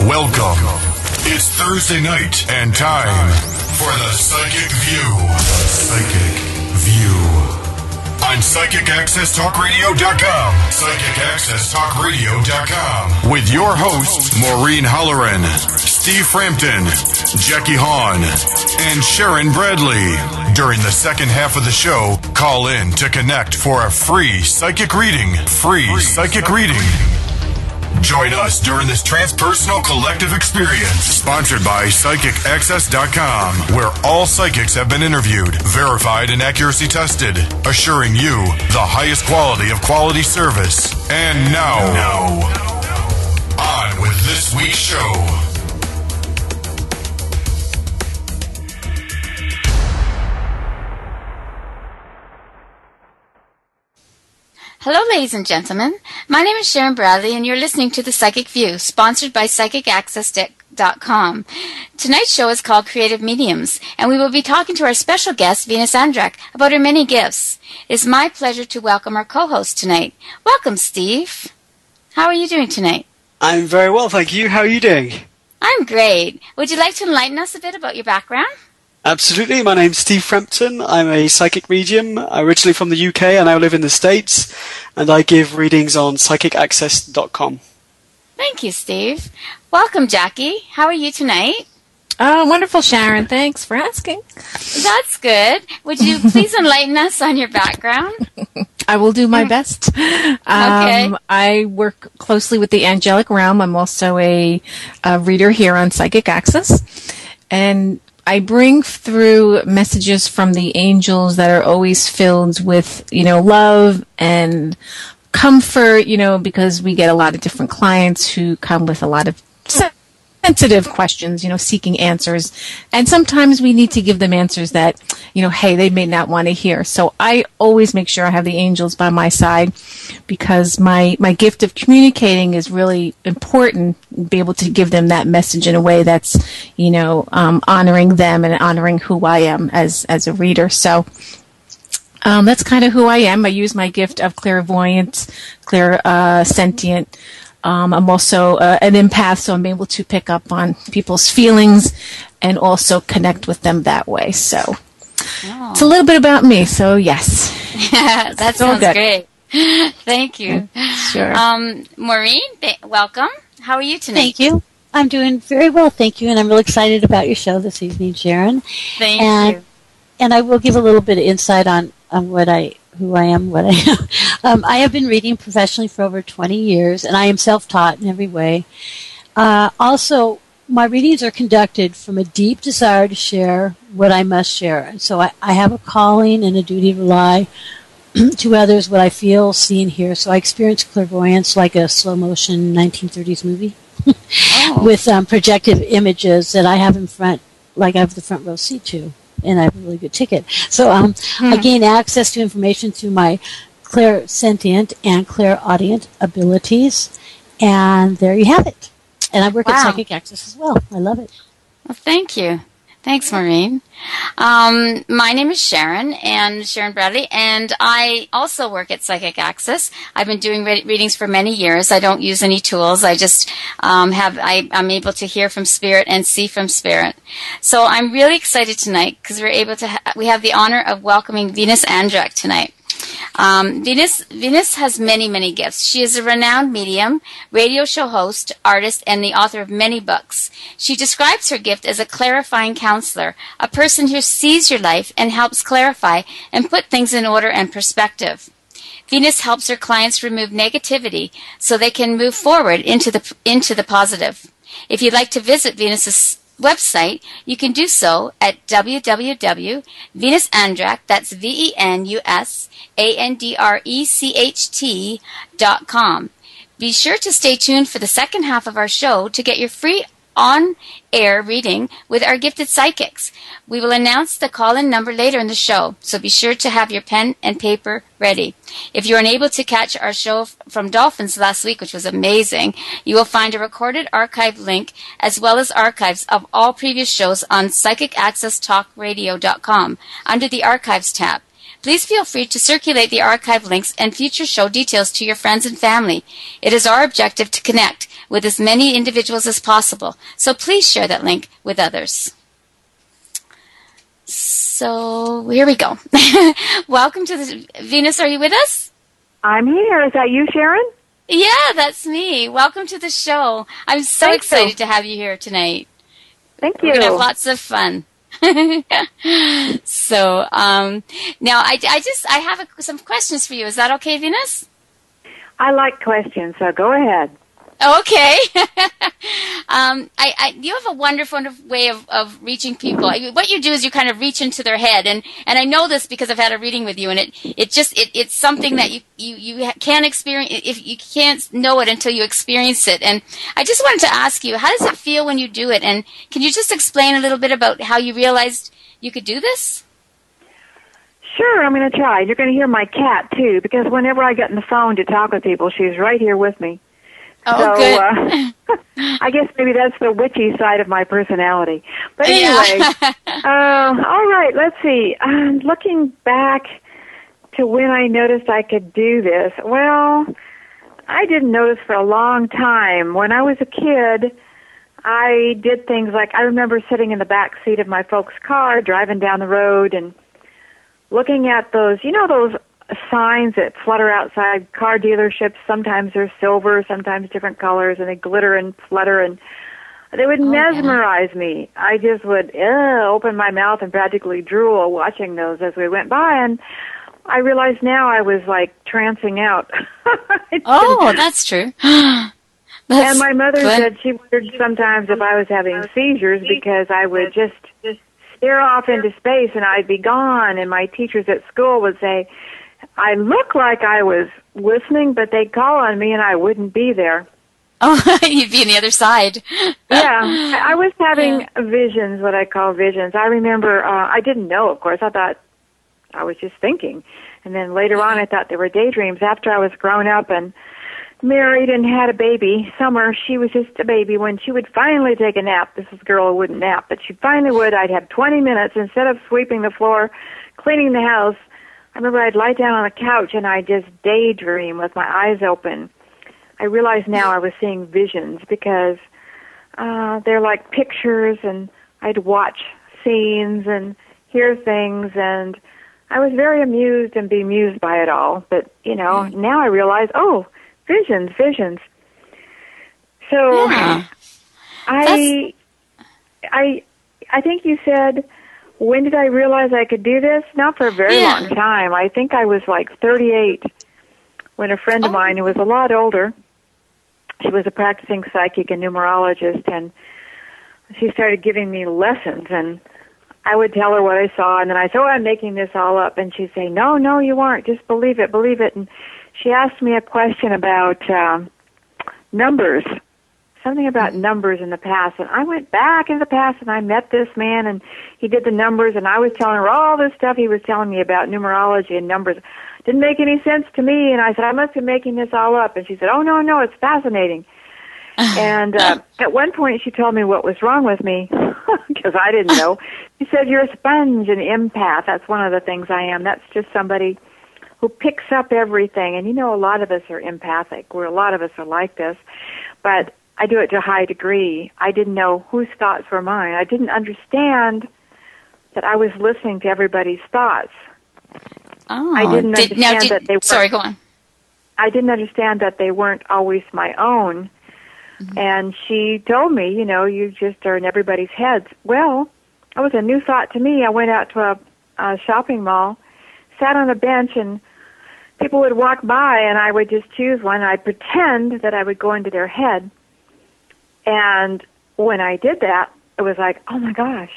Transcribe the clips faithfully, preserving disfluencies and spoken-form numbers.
Welcome. It's Thursday night and time for the Psychic View. Psychic View. On Psychic Access Talk Radio dot com. Psychic Access Talk Radio dot com. With your hosts, Maureen Halloran, Steve Frampton, Jackie Hahn, and Sharon Bradley. During the second half of the show, call in to connect for a free psychic reading. Free, free psychic, psychic reading. Join us during this transpersonal collective experience, sponsored by Psychic Access dot com, where all psychics have been interviewed, verified, and accuracy tested, assuring you the highest quality of quality service. And now, now on with this week's show. Hello, ladies and gentlemen. My name is Sharon Bradley, and you're listening to The Psychic View, sponsored by Psychic Access dot com. Tonight's show is called Creative Mediums, and we will be talking to our special guest, Venus Andrak, about her many gifts. It is my pleasure to welcome our co-host tonight. Welcome, Steve. How are you doing tonight? I'm very well, thank you. How are you doing? I'm great. Would you like to enlighten us a bit about your background? Absolutely. My name's Steve Frampton. I'm a psychic medium, originally from the U K, and I live in the States, and I give readings on Psychic Access dot com. Thank you, Steve. Welcome, Jackie. How are you tonight? Oh, wonderful, Sharon. Thanks for asking. That's good. Would you please enlighten us on your background? I will do my best. Um, okay. I work closely with the angelic realm. I'm also a, a reader here on Psychic Access, and I bring through messages from the angels that are always filled with, you know, love and comfort, you know, because we get a lot of different clients who come with a lot of sensitive questions, you know, seeking answers. And sometimes we need to give them answers that, you know, hey, they may not want to hear. So I always make sure I have the angels by my side, because my, my gift of communicating is really important, be able to give them that message in a way that's, you know, um, honoring them and honoring who I am as, as a reader. So um, that's kind of who I am. I use my gift of clairvoyance, clair, uh, sentient. Um, I'm also uh, an empath, so I'm able to pick up on people's feelings and also connect with them that way. So oh. It's a little bit about me. So yes, that sounds good. Great. Thank you. Sure. Um, Maureen, th- welcome. How are you tonight? Thank you. I'm doing very well, thank you, and I'm really excited about your show this evening, Sharon. Thank and, you. And I will give a little bit of insight on, on what I. who I am, what I am. Um, I have been reading professionally for over twenty years, and I am self-taught in every way. Uh, also, my readings are conducted from a deep desire to share what I must share. And so I, I have a calling and a duty to rely to others what I feel, see, and hear. So I experience clairvoyance like a slow-motion nineteen thirties movie oh. with um, projective images that I have in front, like I have the front row seat to. And I have a really good ticket. So um, hmm. I gain access to information through my clairsentient and clairaudient abilities. And there you have it. And I work wow. at Psychic Access as well. I love it. Well, thank you. Thanks, Maureen. Um, my name is Sharon, and Sharon Bradley, and I also work at Psychic Access. I've been doing re- readings for many years. I don't use any tools. I just um, have. I, I'm able to hear from spirit and see from spirit. So I'm really excited tonight because we're able to. Ha- we have the honor of welcoming Venus Andrak tonight. Um, Venus Venus has many, many gifts. She is a renowned medium, radio show host, artist, and the author of many books. She describes her gift as a clarifying counselor, a person who sees your life and helps clarify and put things in order and perspective. Venus helps her clients remove negativity so they can move forward into the into the positive. If you'd like to visit Venus's website, you can do so at w w w dot venus andrak, that's V E N U S A N D R E C H T dot com. Be sure to stay tuned for the second half of our show to get your free on-air reading with our gifted psychics. We will announce the call-in number later in the show, so be sure to have your pen and paper ready. If you're unable to catch our show from Dolphins last week, which was amazing, you will find a recorded archive link as well as archives of all previous shows on Psychic Access Talk Radio dot com under the Archives tab. please feel free to circulate the archive links and future show details to your friends and family. It is our objective to connect with as many individuals as possible, so please share that link with others. So here we go. Welcome to the Venus. Are you with us? I'm here. Is that you, Sharon? Yeah, that's me. Welcome to the show. I'm so Thank excited you. to have you here tonight. Thank you. We're gonna have lots of fun. so um, now, I, I just I have a, some questions for you. Is that okay, Venus? I like questions, so go ahead. Okay. um, I, I, you have a wonderful way of, of reaching people. What you do is you kind of reach into their head, and, and I know this because I've had a reading with you, and it, it just it, it's something that you, you, you can't experience. If you can't know it until you experience it. And I just wanted to ask you, how does it feel when you do it? And can you just explain a little bit about how you realized you could do this? Sure, I'm going to try. You're going to hear my cat too, because whenever I get on the phone to talk with people, she's right here with me. Oh, so, good. uh, I guess maybe that's the witchy side of my personality. But anyway, Yeah. uh, all right, let's see. Um, looking back to when I noticed I could do this, well, I didn't notice for a long time. When I was a kid, I did things like, I remember sitting in the back seat of my folks' car, driving down the road and looking at those, you know, those signs that flutter outside car dealerships. Sometimes they're silver, sometimes different colors, and they glitter and flutter, and they would oh, mesmerize yeah. me. I just would uh, open my mouth and practically drool watching those as we went by, and I realized now I was like trancing out. Oh, that's true. That's and my mother good. said she wondered sometimes if I was having seizures because I would just stare off into space and I'd be gone, and my teachers at school would say, I look like I was listening, but they'd call on me and I wouldn't be there. Oh, you'd be on the other side. Yeah, I was having yeah. visions, what I call visions. I remember, uh, I didn't know, of course. I thought I was just thinking. And then later on, I thought they were daydreams. After I was grown up and married and had a baby, Summer, she was just a baby. When she would finally take a nap, this is a girl who wouldn't nap, but she finally would, I'd have twenty minutes. Instead of sweeping the floor, cleaning the house, I remember I'd lie down on the couch and I'd just daydream with my eyes open. I realize now I was seeing visions because uh, they're like pictures, and I'd watch scenes and hear things, and I was very amused and bemused by it all. But, you know, mm. now I realize, oh, visions, visions. So yeah. I, I, I think you said, when did I realize I could do this? Not for a very yeah. long time. I think I was like thirty-eight when a friend of oh. mine who was a lot older, she was a practicing psychic and numerologist, and she started giving me lessons, and I would tell her what I saw, and then I said, oh, I'm making this all up, and she'd say, no, no, you aren't. Just believe it, believe it. And she asked me a question about um, numbers. Something about numbers in the past, and I went back in the past and I met this man and he did the numbers, and I was telling her all this stuff he was telling me about numerology and numbers. Didn't make any sense to me, and I said, I must be making this all up. And she said, oh, no, no, it's fascinating. And uh, at one point she told me what was wrong with me because I didn't know. She said, you're a sponge, an empath. That's one of the things I am. That's just somebody who picks up everything. And you know, a lot of us are empathic, where a lot of us are like this. But I do it to a high degree. I didn't know whose thoughts were mine. I didn't understand that I was listening to everybody's thoughts. Oh, I didn't did, understand now did, that they weren't, sorry, go on. I didn't understand that they weren't always my own. Mm-hmm. And she told me, you know, you just are in everybody's heads. Well, it was a new thought to me. I went out to a, a shopping mall, sat on a bench, and people would walk by, and I would just choose one. I'd pretend that I would go into their head. And when I did that, it was like, oh, my gosh.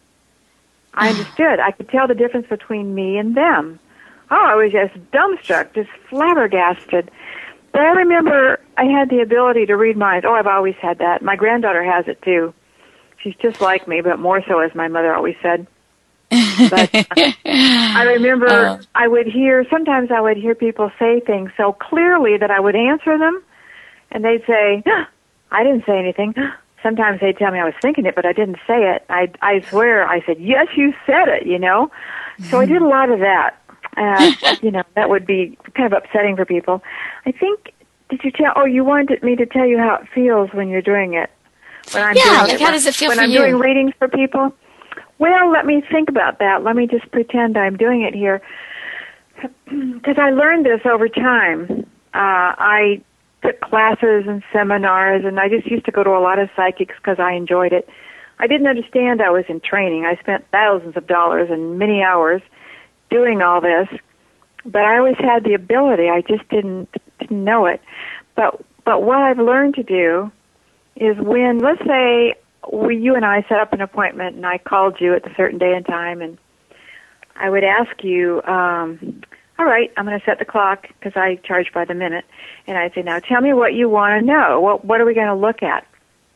I understood. I could tell the difference between me and them. Oh, I was just dumbstruck, just flabbergasted. But I remember I had the ability to read minds. Oh, I've always had that. My granddaughter has it, too. She's just like me, but more so, as my mother always said. But uh, I remember uh, I would hear, sometimes I would hear people say things so clearly that I would answer them, and they'd say, oh, I didn't say anything. Sometimes they'd tell me I was thinking it, but I didn't say it. I I swear I said, yes, you said it, you know. So I did a lot of that. Uh, you know, that would be kind of upsetting for people. I think, did you tell, oh, you wanted me to tell you how it feels when you're doing it. When I'm yeah, doing like it. how does it feel when for I'm you? doing readings for people? Well, let me think about that. Let me just pretend I'm doing it here. Because I learned this over time. Uh, I took classes and seminars, and I just used to go to a lot of psychics because I enjoyed it. I didn't understand I was in training. I spent thousands of dollars and many hours doing all this, but I always had the ability. I just didn't didn't know it. But but what I've learned to do is when, let's say, we, you and I set up an appointment, and I called you at a certain day and time, and I would ask you, um, all right, I'm going to set the clock because I charge by the minute, and I'd say, now tell me what you want to know. What what are we going to look at?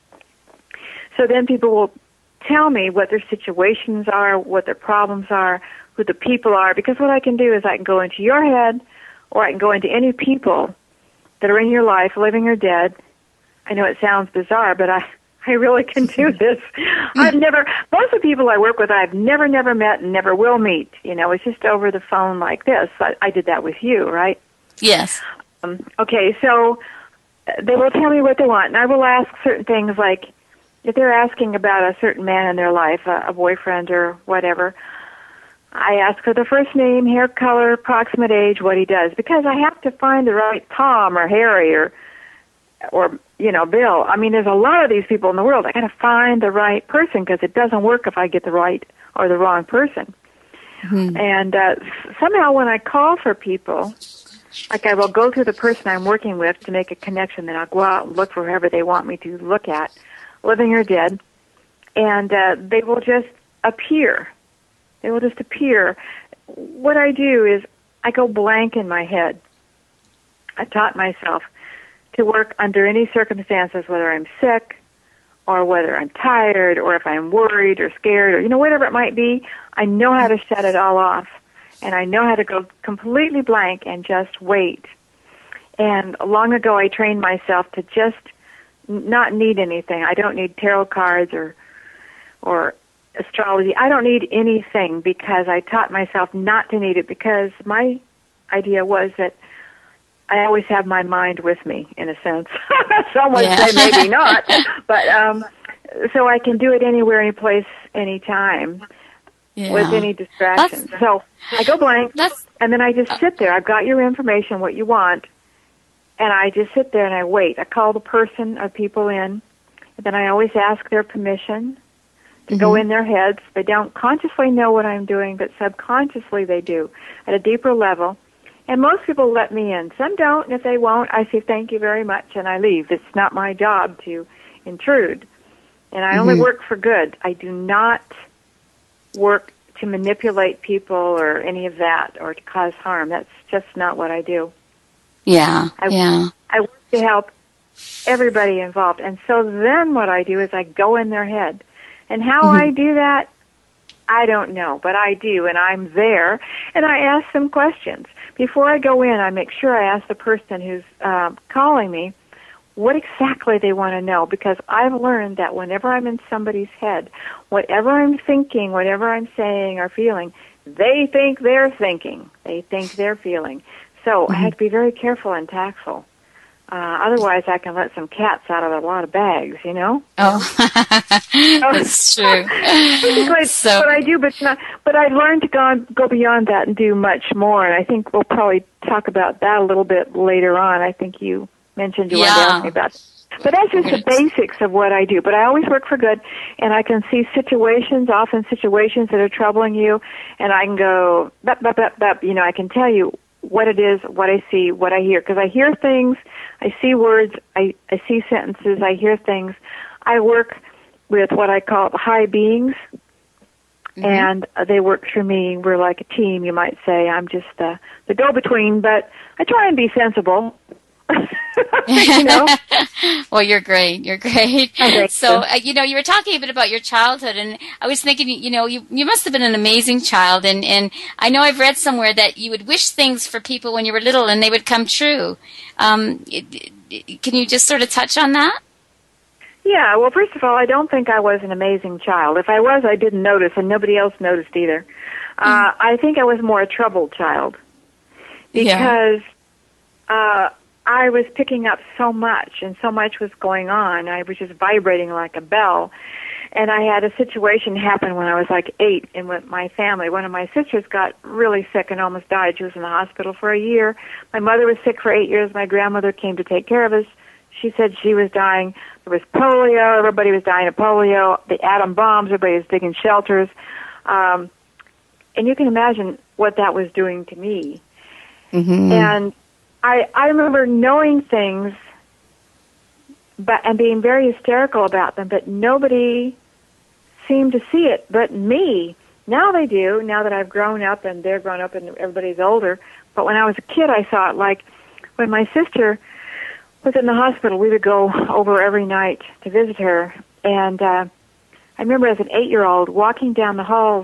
So then people will tell me what their situations are, what their problems are, who the people are, because what I can do is I can go into your head, or I can go into any people that are in your life, living or dead. I know it sounds bizarre, but I, I really can do this. I've never, most of the people I work with, I've never, never met and never will meet. You know, it's just over the phone like this. I, I did that with you, right? Yes. Um, okay, so they will tell me what they want, and I will ask certain things like, if they're asking about a certain man in their life, a, a boyfriend or whatever, I ask for the first name, hair color, approximate age, what he does, because I have to find the right Tom or Harry or, or you know, Bill. I mean, there's a lot of these people in the world. I got to find the right person because it doesn't work if I get the right or the wrong person. Mm-hmm. And uh, somehow when I call for people, like I will go to the person I'm working with to make a connection, then I'll go out and look for whoever they want me to look at, living or dead, and uh, they will just appear. They will just appear. What I do is I go blank in my head. I taught myself to work under any circumstances, whether I'm sick or whether I'm tired or if I'm worried or scared or, you know, whatever it might be. I know how to shut it all off, and I know how to go completely blank and just wait. And long ago I trained myself to just not need anything. I don't need tarot cards or or astrology. I don't need anything because I taught myself not to need it, because my idea was that I always have my mind with me, in a sense. Some would yeah. say maybe not, but um, so I can do it anywhere, any place, any time, yeah. with any distractions. That's, so I go blank, that's, and then I just sit there. I've got your information, what you want, and I just sit there and I wait. I call the person or people in, and then I always ask their permission to mm-hmm. go in their heads. They don't consciously know what I'm doing, but subconsciously they do at a deeper level. And most people let me in. Some don't, and if they won't, I say thank you very much, and I leave. It's not my job to intrude. And I mm-hmm. only work for good. I do not work to manipulate people or any of that or to cause harm. That's just not what I do. Yeah, I, yeah. I work to help everybody involved. And so then what I do is I go in their head. And how mm-hmm. I do that, I don't know, but I do, and I'm there, and I ask them questions. Before I go in, I make sure I ask the person who's uh, calling me what exactly they want to know, because I've learned that whenever I'm in somebody's head, whatever I'm thinking, whatever I'm saying or feeling, they think they're thinking. They think they're feeling. So mm-hmm. I have to be very careful and tactful. Uh, otherwise, I can let some cats out of a lot of bags, you know? Oh, that's true. Basically, so, what I do, but not, but I've learned to go, go beyond that and do much more, and I think we'll probably talk about that a little bit later on. I think you mentioned you yeah. wanted to ask me about it. But that's just the basics of what I do. But I always work for good, and I can see situations, often situations that are troubling you, and I can go, bup, bup, bup, bup, you know, I can tell you what it is, what I see, what I hear. Because I hear things, I see words, I, I see sentences, I hear things. I work with what I call high beings, mm-hmm. and they work through me. We're like a team, you might say. I'm just the, the go-between, but I try and be sensible. You know? Well, you're great. You're great. Okay. So, uh, you know, you were talking a bit about your childhood, and I was thinking, you know, you you must have been an amazing child, and, and I know I've read somewhere that you would wish things for people when you were little, and they would come true. Um, it, it, can you just sort of touch on that? Yeah, well, first of all, I don't think I was an amazing child. If I was, I didn't notice, and nobody else noticed either. Uh, I think I was more a troubled child because uh, I was picking up so much, and so much was going on. I was just vibrating like a bell. And I had a situation happen when I was like eight in with my family. One of my sisters got really sick and almost died. She was in the hospital for a year. My mother was sick for eight years. My grandmother came to take care of us. She said she was dying. There was polio. Everybody was dying of polio. The atom bombs. Everybody was digging shelters. Um, and you can imagine what that was doing to me. Mm-hmm. And I, I remember knowing things but and being very hysterical about them, but nobody seemed to see it but me. Now they do, now that I've grown up and they're grown up and everybody's older. But when I was a kid, I saw it. Like when my sister was in the hospital, we would go over every night to visit her. And uh, I remember as an eight-year-old walking down the halls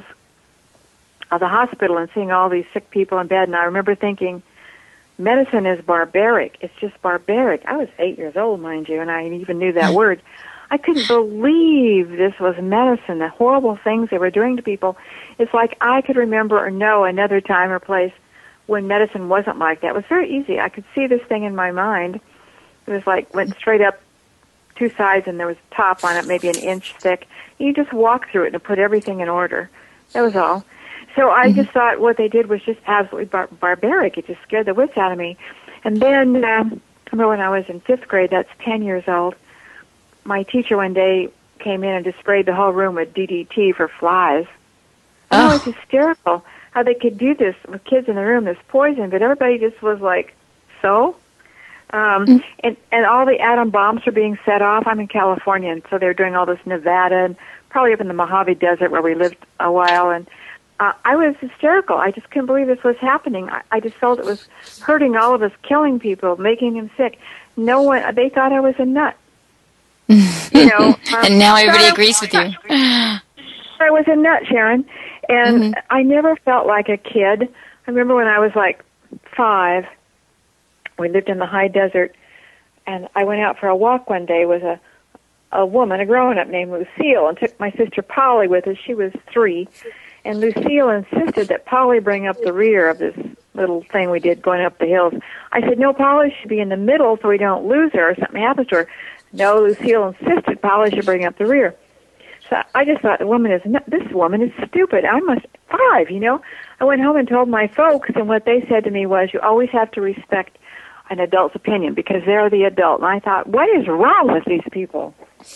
of the hospital and seeing all these sick people in bed. And I remember thinking, medicine is barbaric. It's just barbaric. I was eight years old, mind you, and I even knew that word. I couldn't believe this was medicine, the horrible things they were doing to people. It's like I could remember or know another time or place when medicine wasn't like that. It was very easy. I could see this thing in my mind. It was like went straight up two sides, and there was a top on it, maybe an inch thick. You just walk through it and put everything in order. That was all. So I just thought what they did was just absolutely bar- barbaric. It just scared the wits out of me. And then, um, I remember when I was in fifth grade, that's ten years old, my teacher one day came in and just sprayed the whole room with D D T for flies. And Oh. it was hysterical how they could do this with kids in the room. There's poison, but everybody just was like, so? Um, mm. and, and all the atom bombs were being set off. I'm in California, and so they were doing all this Nevada and probably up in the Mojave Desert where we lived a while. And Uh, I was hysterical. I just couldn't believe this was happening. I, I just felt it was hurting all of us, killing people, making them sick. No one, they thought I was a nut. You know. Um, and now everybody so agrees with you. I was a nut, Sharon, and mm-hmm. I never felt like a kid. I remember when I was like five, we lived in the high desert, and I went out for a walk one day with a a woman, a grown-up named Lucille, and took my sister Polly with us. She was three. And Lucille insisted that Polly bring up the rear of this little thing we did going up the hills. I said, no, Polly should be in the middle so we don't lose her or something happens to her. No, Lucille insisted Polly should bring up the rear. So I just thought, the woman is not, this woman is stupid. I must, five, you know. I went home and told my folks, and what they said to me was, you always have to respect an adult's opinion because they're the adult. And I thought, what is wrong with these people?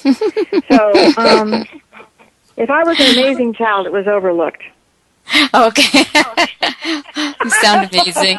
so, um... If I was an amazing child, it was overlooked. Okay. You sound amazing.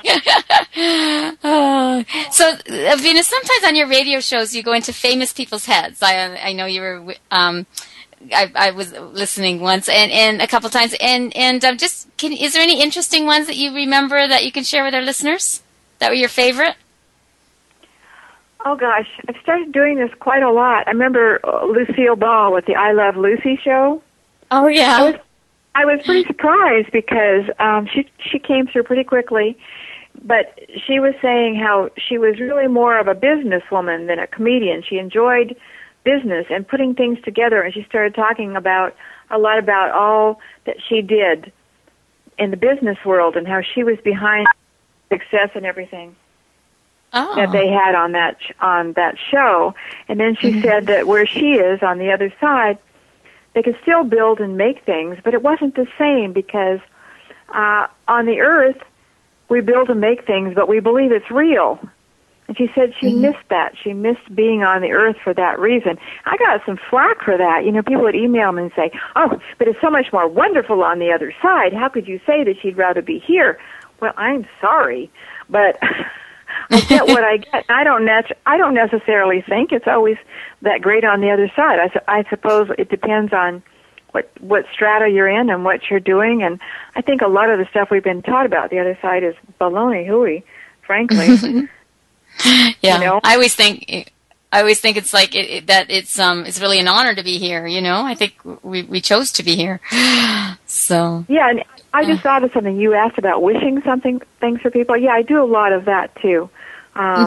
oh. So, uh, Venus, sometimes on your radio shows you go into famous people's heads. I I know you were, um, I, I was listening once and, and a couple times. And, and um, just, can, is there any interesting ones that you remember that you can share with our listeners that were your favorite? Oh, gosh. I've started doing this quite a lot. I remember Lucille Ball with the I Love Lucy show. Oh, yeah. I was, I was pretty surprised because um, she she came through pretty quickly, but she was saying how she was really more of a businesswoman than a comedian. She enjoyed business and putting things together, and she started talking about a lot about all that she did in the business world and how she was behind success and everything. Oh. That they had on that on that show. And then she mm-hmm. said that where she is on the other side, they could still build and make things, but it wasn't the same because uh, on the earth, we build and make things, but we believe it's real. And she said she mm-hmm. missed that. She missed being on the earth for that reason. I got some flack for that. You know, people would email me and say, oh, but it's so much more wonderful on the other side. How could you say that she'd rather be here? Well, I'm sorry, but I get what I get. I don't nat- I don't necessarily think it's always that great on the other side. I, su- I suppose it depends on what what strata you're in and what you're doing. And I think a lot of the stuff we've been taught about the other side is baloney hooey, frankly. Yeah, you know? I always think I always think it's like it, it, that it's um it's really an honor to be here. You know, I think we we chose to be here. So yeah, and I just thought of something you asked about wishing something things for people. Yeah, I do a lot of that too. Um, mm-hmm.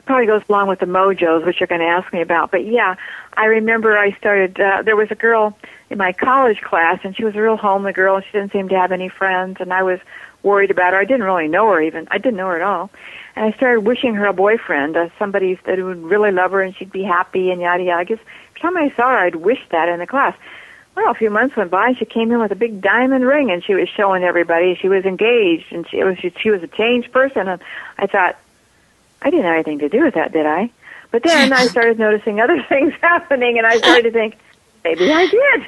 probably goes along with the mojos, which you're going to ask me about. But yeah, I remember I started, uh, there was a girl in my college class, and she was a real homely girl, and she didn't seem to have any friends, and I was worried about her. I didn't really know her even. I didn't know her at all. And I started wishing her a boyfriend, uh, somebody that would really love her and she'd be happy and yada yada. I guess every time I saw her, I'd wish that in the class. Well, a few months went by, and she came in with a big diamond ring, and she was showing everybody she was engaged, and she it was she was a changed person. And I thought, I didn't have anything to do with that, did I? But then I started noticing other things happening, and I started to think, maybe I did.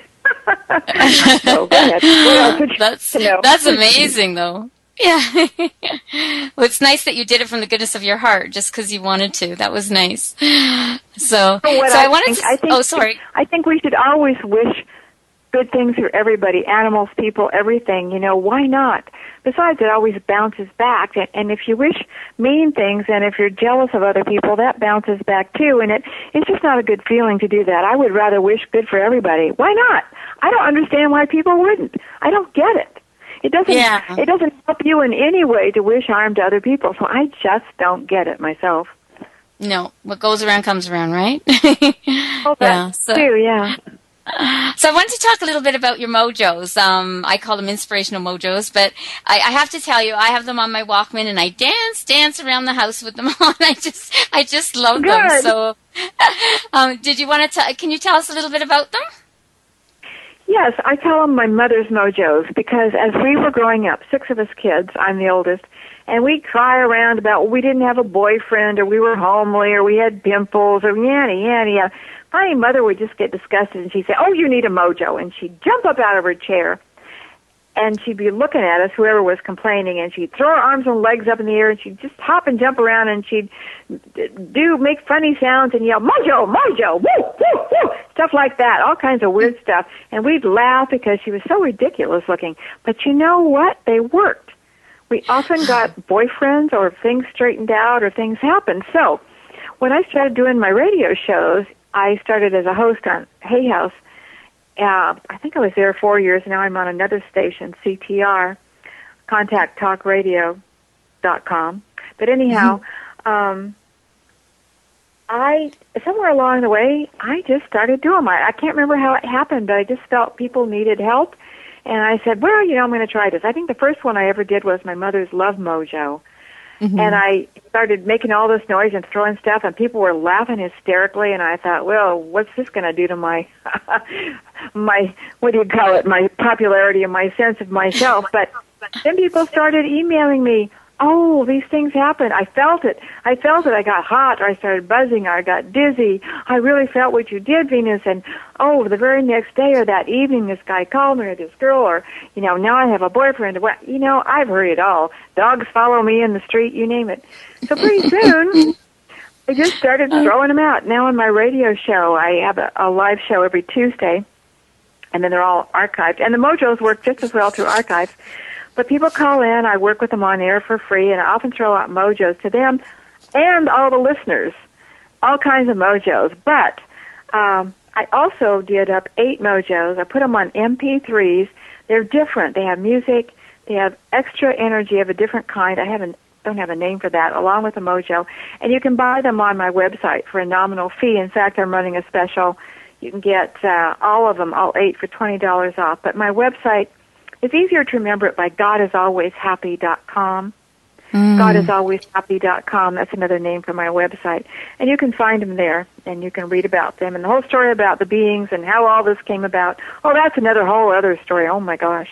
So, go ahead. What else would you That's like to know? that's amazing, though. Yeah. Well, it's nice that you did it from the goodness of your heart, just because you wanted to. That was nice. So, so what I, I wanted think, to. I think, oh, sorry. I think we should always wish good things for everybody, animals, people, everything. You know, why not? Besides, it always bounces back. And, and if you wish mean things, and if you're jealous of other people, that bounces back too. And it it's just not a good feeling to do that. I would rather wish good for everybody. Why not? I don't understand why people wouldn't. I don't get it. It doesn't. Yeah. It doesn't help you in any way to wish harm to other people. So I just don't get it myself. No, what goes around comes around, right? Oh, that Yeah, so- too. Yeah. So I wanted to talk a little bit about your mojos. Um, I call them inspirational mojos, but I, I have to tell you, I have them on my Walkman, and I dance, dance around the house with them on. I just, I just love them. Good. So, um, did you want to? T- can you tell us a little bit about them? Yes, I call them my mother's mojos because as we were growing up, six of us kids, I'm the oldest, and we'd cry around about we didn't have a boyfriend, or we were homely, or we had pimples, or yada, yada, yada. My mother would just get disgusted, and she'd say, oh, you need a mojo, and she'd jump up out of her chair, and she'd be looking at us, whoever was complaining, and she'd throw her arms and legs up in the air, and she'd just hop and jump around, and she'd do make funny sounds and yell, mojo, mojo, woo, woo, woo, stuff like that, all kinds of weird stuff. And we'd laugh because she was so ridiculous looking. But you know what? They worked. We often got boyfriends or things straightened out or things happened. So when I started doing my radio shows, I started as a host on Hay House. Uh, I think I was there four years. Now I'm on another station, C T R, contact talk radio dot com. But anyhow, mm-hmm. um, I somewhere along the way, I just started doing my. I can't remember how it happened, but I just felt people needed help, and I said, well, you know, I'm going to try this. I think the first one I ever did was my mother's Love Mojo. Mm-hmm. And I started making all this noise and throwing stuff, and people were laughing hysterically. And I thought, well, what's this going to do to my, my, what do you call it, my popularity and my sense of myself? But then people started emailing me, oh, these things happen. I felt it. I felt it. I got hot, or I started buzzing, or I got dizzy. I really felt what you did, Venus. And, oh, the very next day or that evening, this guy called me, or this girl, or, you know, now I have a boyfriend. Well, you know, I've heard it all. Dogs follow me in the street, you name it. So pretty soon, I just started throwing them out. Now on my radio show, I have a, a live show every Tuesday, and then they're all archived. And the mojos work just as well through archives. But people call in, I work with them on air for free, and I often throw out mojos to them and all the listeners, all kinds of mojos. But um, I also did up eight mojos. I put them on M P threes. They're different. They have music. They have extra energy of a different kind. I haven't don't have a name for that, along with a mojo. And you can buy them on my website for a nominal fee. In fact, I'm running a special. You can get uh, all of them, all eight, for twenty dollars off. But my website, it's easier to remember it by God is always happy dot com. Mm. God is always happy dot com. That's another name for my website. And you can find them there, and you can read about them. And the whole story about the beings and how all this came about. Oh, that's another whole other story. Oh, my gosh.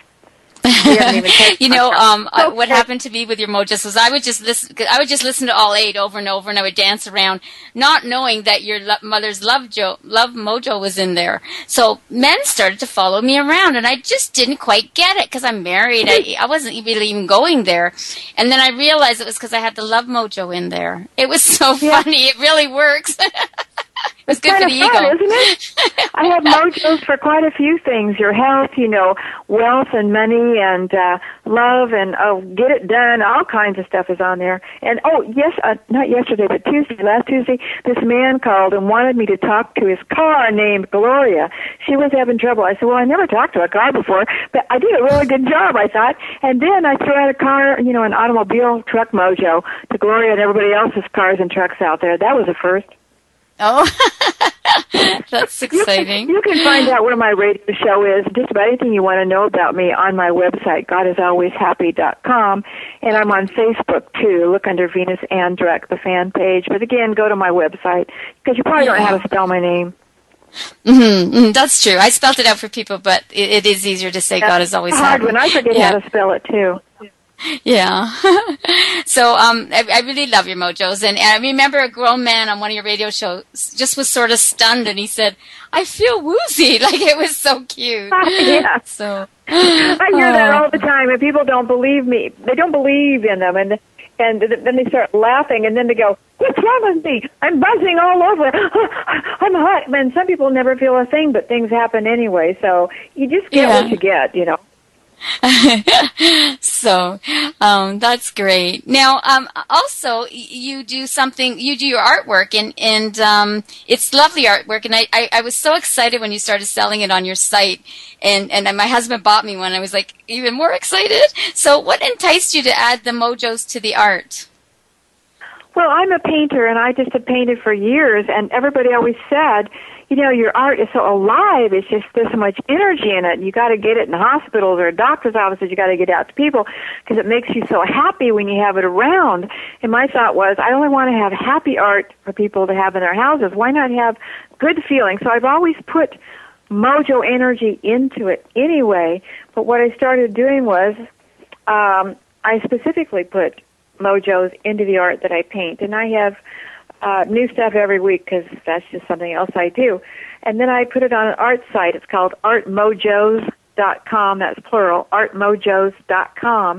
You know, um, okay. What happened to me with your mojos was I would just listen. I would just listen to all eight over and over, and I would dance around, not knowing that your lo- mother's love jo- love mojo was in there. So men started to follow me around, and I just didn't quite get it because I'm married. I, I wasn't really even going there, and then I realized it was because I had the love mojo in there. It was so yeah. funny. It really works. It's good for the ego. Fun, isn't it? I have mojos for quite a few things. Your health, you know, wealth and money and uh, love and, oh, get it done. All kinds of stuff is on there. And, oh, yes, uh, not yesterday, but Tuesday, last Tuesday, this man called and wanted me to talk to his car named Gloria. She was having trouble. I said, well, I never talked to a car before, but I did a really good job, I thought. And then I threw out a car, you know, an automobile truck mojo to Gloria and everybody else's cars and trucks out there. That was a first. Oh, that's exciting. You can, you can find out where my radio show is, just about anything you want to know about me on my website, god is always happy dot com. And I'm on Facebook, too. Look under Venus Andreck, the fan page. But again, go to my website, because you probably yeah. don't know how to spell my name. Mm-hmm, mm, that's true. I spelled it out for people, but it, it is easier to say that's God is always hard happy. When I forget yeah. how to spell it, too. Yeah. So um, I, I really love your mojos. And, and I remember a grown man on one of your radio shows just was sort of stunned, and he said, I feel woozy. Like, it was so cute. Yeah. So I hear that all the time, and people don't believe me. They don't believe in them, and and then they start laughing, and then they go, what's wrong with me? I'm buzzing all over. I'm hot. Man, some people never feel a thing, but things happen anyway. So you just get yeah. what you get, you know. So um, that's great. Now, um, also, you do something. You do your artwork, and and um, it's lovely artwork. And I, I, I was so excited when you started selling it on your site, and and my husband bought me one. I was like even more excited. So, what enticed you to add the mojos to the art? Well, I'm a painter, and I just have painted for years, and everybody always said, you know, your art is so alive. It's just there's so much energy in it. You got to get it in hospitals or doctors' offices. You got to get it out to people because it makes you so happy when you have it around. And my thought was, I only want to have happy art for people to have in their houses. Why not have good feelings? So I've always put mojo energy into it anyway. But what I started doing was um, I specifically put mojos into the art that I paint, and I have Uh, new stuff every week because that's just something else I do. And then I put it on an art site. It's called art mojos dot com. That's plural, art mojos dot com.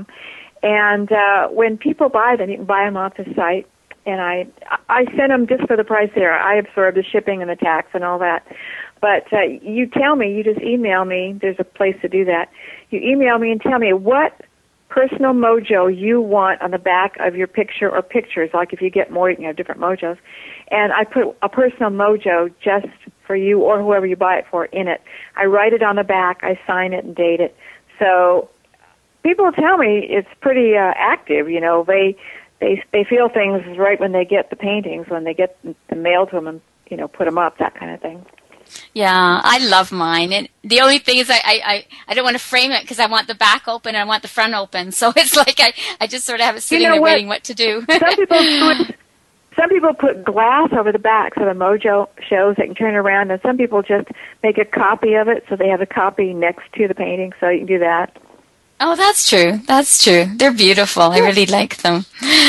And uh, when people buy them, you can buy them off the site. And I I send them just for the price there. I absorb the shipping and the tax and all that. But uh, you tell me, you just email me. There's a place to do that. You email me and tell me what personal mojo you want on the back of your picture or pictures. Like if you get more, you can have different mojos. And I put a personal mojo just for you or whoever you buy it for in it. I write it on the back. I sign it and date it. So people tell me it's pretty uh, active. You know, they they they feel things right when they get the paintings, when they get them mailed to them and, you know, put them up, that kind of thing. Yeah, I love mine. And the only thing is I, I, I, I don't want to frame it because I want the back open and I want the front open. So it's like I, I just sort of have it sitting you know there what? waiting what to do. Some people put, some people put glass over the back so the mojo shows. They can turn around, and some people just make a copy of it so they have a copy next to the painting, so you can do that. Oh, that's true. That's true. They're beautiful. I really like them.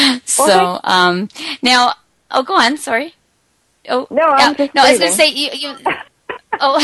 So Okay. um, now, oh, go on. Sorry. Oh No, I'm just no. I was going waiting. to say you. you oh,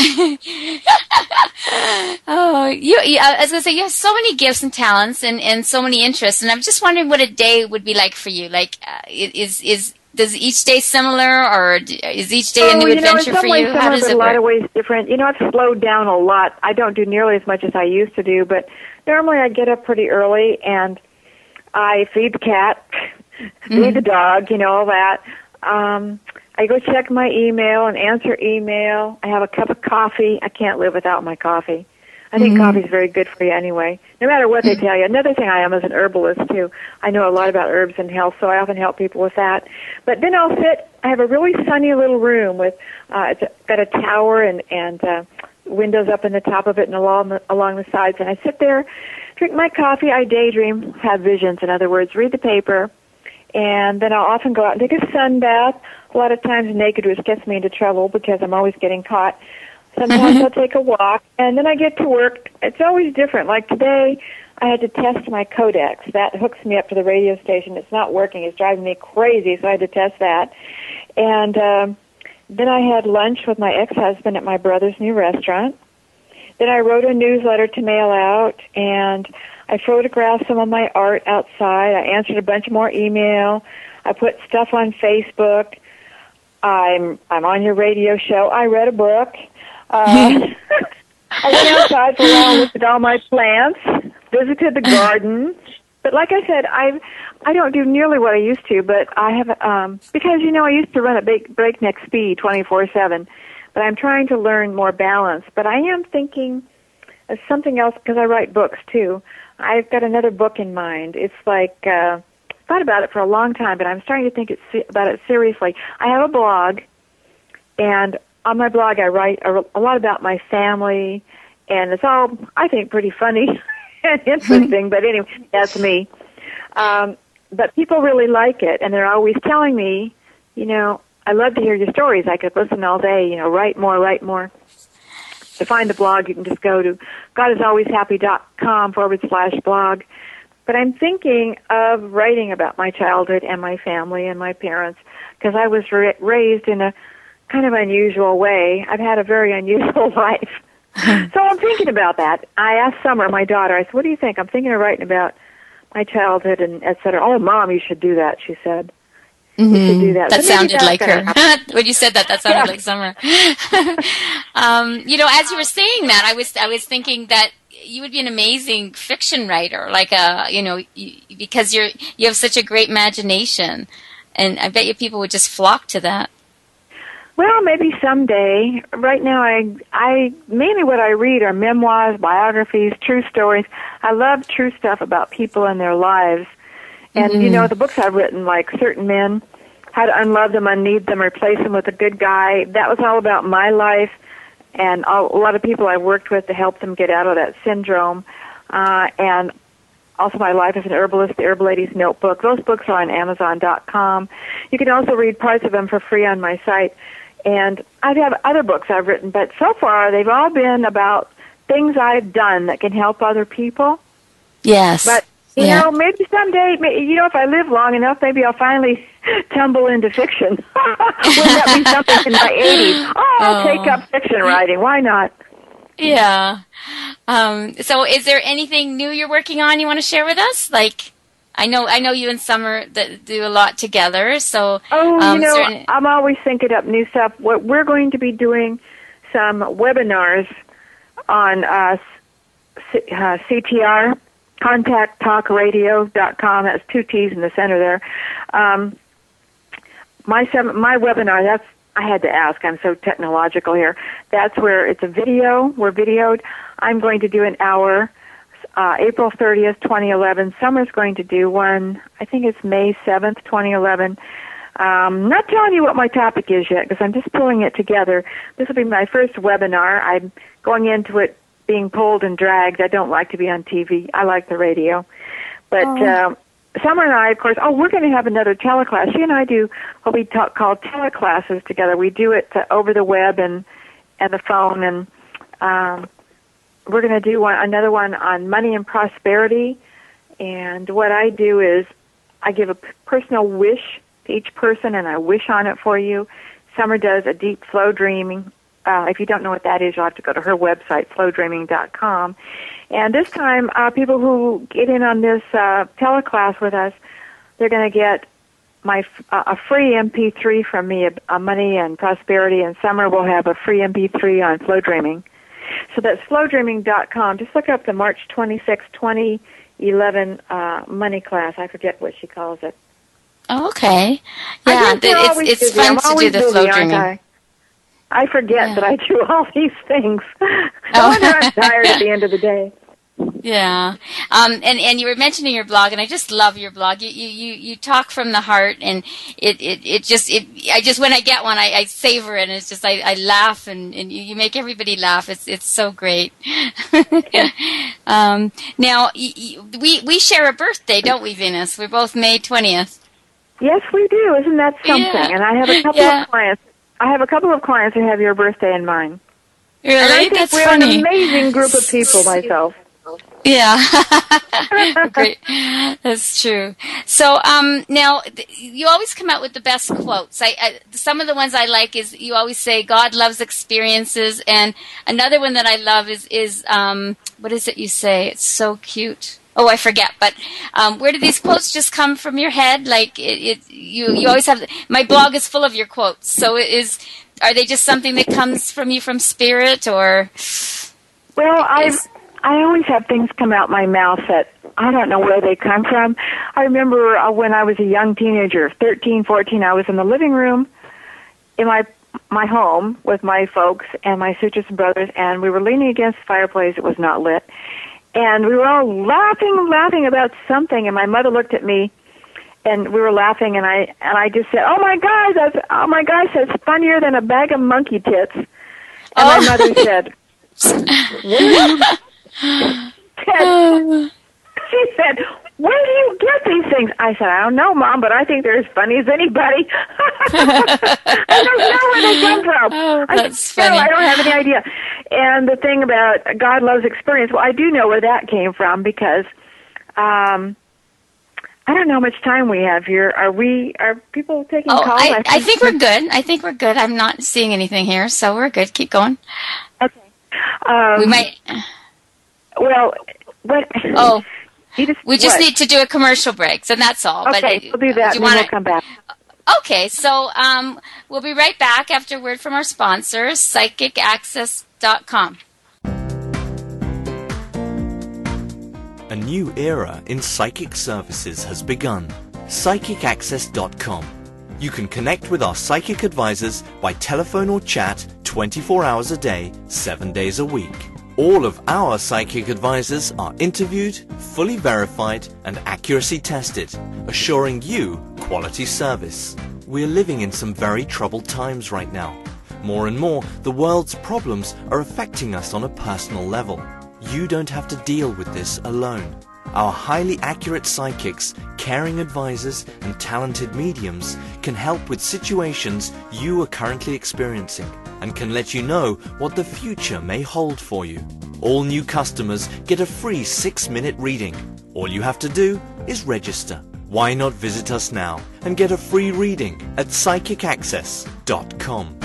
oh, you, you. I was going to say you have so many gifts and talents and, and so many interests, and I'm just wondering what a day would be like for you. Like, uh, is is does each day similar, or is each day a new oh, you know, adventure in some for ways you? Similar, How does but it a lot work? of ways different. You know, I've slowed down a lot. I don't do nearly as much as I used to do, but normally I get up pretty early and I feed the cat, Mm-hmm. feed the dog, you know, all that. Um, I go check my email and answer email. I have a cup of coffee. I can't live without my coffee. I think Mm-hmm. coffee is very good for you anyway, no matter what they tell you. Another thing I am is an herbalist, too. I know a lot about herbs and health, so I often help people with that. But then I'll sit. I have a really sunny little room with, uh, it's got a tower and, and uh, windows up in the top of it and along the, along the sides. And I sit there, drink my coffee. I daydream, have visions, in other words, read the paper. And then I'll often go out and take a sun bath, a lot of times naked, which gets me into trouble because I'm always getting caught. Sometimes I'll take a walk, and then I get to work. It's always different. Like today, I had to test my codex. That hooks me up to the radio station. It's not working. It's driving me crazy, so I had to test that. And um, then I had lunch with my ex-husband at my brother's new restaurant. Then I wrote a newsletter to mail out, and I photographed some of my art outside. I answered a bunch more email. I put stuff on Facebook. I'm I'm on your radio show. I read a book. Uh, I went outside for a while and looked at all my plants, visited the garden. But like I said, I I don't do nearly what I used to, but I have, um, because, you know, I used to run at break, breakneck speed twenty-four seven, but I'm trying to learn more balance. But I am thinking of something else, because I write books, too. I've got another book in mind. It's like, uh, thought about it for a long time, but I'm starting to think it's, about it seriously. I have a blog, and on my blog I write a, a lot about my family, and it's all, I think, pretty funny and interesting, but anyway, that's me. Um, but people really like it, and they're always telling me, you know, I love to hear your stories. I could listen all day, you know, write more, write more. To find the blog, you can just go to godisalwayshappy.com forward slash blog. But I'm thinking of writing about my childhood and my family and my parents, because I was ra- raised in a kind of unusual way. I've had a very unusual life. So I'm thinking about that. I asked Summer, my daughter, I said, what do you think? I'm thinking of writing about my childhood and et cetera. Oh, Mom, you should do that, she said. Mm-hmm. You should do that. That so sounded like her. Happen. When you said that, that sounded Yeah. like Summer. um, you know, as you were saying that, I was I was thinking that you would be an amazing fiction writer, like a, you know, you, because you're you have such a great imagination, and I bet you people would just flock to that. Well, maybe someday. Right now, I, I mainly what I read are memoirs, biographies, true stories. I love true stuff about people and their lives. And, mm-hmm. you know, the books I've written, like Certain Men, How to Unlove Them, Unneed Them, Replace Them with a Good Guy, that was all about my life and all, a lot of people I worked with to help them get out of that syndrome. Uh, and also my life as an herbalist, the Herbal Lady's Notebook. Those books are on Amazon dot com. You can also read parts of them for free on my site. And I have other books I've written, but so far they've all been about things I've done that can help other people. Yes. But, you yeah. know, maybe someday, you know, if I live long enough, maybe I'll finally tumble into fiction. Wouldn't that be something in my eighties? Oh, I'll oh. take up fiction writing. Why not? Yeah. Um, so is there anything new you're working on you want to share with us? Like, I know, I know you and Summer that do a lot together. So, oh, um, you know, certain... I'm always thinking up new stuff. What we're going to be doing some webinars on uh, C- uh, C T R, contact talk radio dot com. That's two T's in the center there. Um, my seven, my webinar. That's I had to ask. I'm so technological here. That's where it's a video. We're videoed. I'm going to do an hour. Uh, April thirtieth, twenty eleven. Summer's going to do one, I think it's May seventh, twenty eleven. Um, not telling you what my topic is yet because I'm just pulling it together. This will be my first webinar. I'm going into it being pulled and dragged. I don't like to be on T V. I like the radio. But oh. um, Summer and I, of course, oh, we're going to have another teleclass. She and I do what we talk, call teleclasses together. We do it to, over the web and, and the phone, and um, we're going to do one, another one on money and prosperity. And what I do is I give a personal wish to each person, and I wish on it for you. Summer does a deep flow dreaming. Uh, if you don't know what that is, you'll have to go to her website, flow dreaming dot com. And this time, uh, people who get in on this uh, teleclass with us, they're going to get my uh, a free M P three from me, uh, Money and Prosperity, and Summer will have a free M P three on flow dreaming. So that's flow dreaming dot com. Just look up the March twenty-sixth, twenty eleven uh, money class. I forget what she calls it. Oh, okay. Yeah, it's, it's fun to do the busy, flow dreaming. I? I forget yeah. that I do all these things. No oh. wonder I'm tired at the end of the day. Yeah, um, and and you were mentioning your blog, and I just love your blog. You you you, you talk from the heart, and it, it, it just it I just when I get one, I, I savor it, and it's just I, I laugh, and, and you make everybody laugh. It's it's so great. um, now y- y- we we share a birthday, don't we, Venus? We're both May twentieth. Yes, we do. Isn't that something? Yeah. And I have a couple yeah. of clients. I have a couple of clients who have your birthday in mind. Really? And I think That's we're funny. an amazing group of people. Myself. Yeah, great. That's true. So um, now th- you always come out with the best quotes. I, I, some of the ones I like is you always say God loves experiences, and another one that I love is is um, what is it you say? It's so cute. Oh, I forget. But um, where do these quotes just come from your head? Like it, it, you, you always have. My blog is full of your quotes. So it is. Are they just something that comes from you from spirit, or? Well, I is, I always have things come out my mouth that I don't know where they come from. I remember uh, when I was a young teenager, thirteen, fourteen, I was in the living room in my my home with my folks and my sisters and brothers, and we were leaning against the fireplace. It was not lit. And we were all laughing, laughing about something, and my mother looked at me, and we were laughing, and I and I just said, "Oh my God, that's oh my gosh, that's funnier than a bag of monkey tits." And oh. my mother said, "What are you?" She said, "Where do you get these things?" I said, "I don't know, Mom, but I think they're as funny as anybody." I don't know where they come from. Oh, that's I, funny. No, I don't have any idea. And the thing about God loves experience, well, I do know where that came from because um, I don't know how much time we have here. Are we? Are people taking oh, calls? I, I think we're good. I think we're good. I'm not seeing anything here, so we're good. Keep going. Okay. Um, we might. Well, what? Oh. Just, we just what? need to do a commercial break, and that's all. Okay, but, we'll do that, do and wanna... then we'll come back. Okay, so um, we'll be right back after a word from our sponsors, psychic access dot com. A new era in psychic services has begun. psychic access dot com. You can connect with our psychic advisors by telephone or chat twenty-four hours a day, seven days a week. All of our psychic advisors are interviewed, fully verified, and accuracy tested, assuring you quality service. We're living in some very troubled times right now. More and more, the world's problems are affecting us on a personal level. You don't have to deal with this alone. Our highly accurate psychics, caring advisors, and talented mediums can help with situations you are currently experiencing and can let you know what the future may hold for you. All new customers get a free six-minute reading. All you have to do is register. Why not visit us now and get a free reading at psychic access dot com.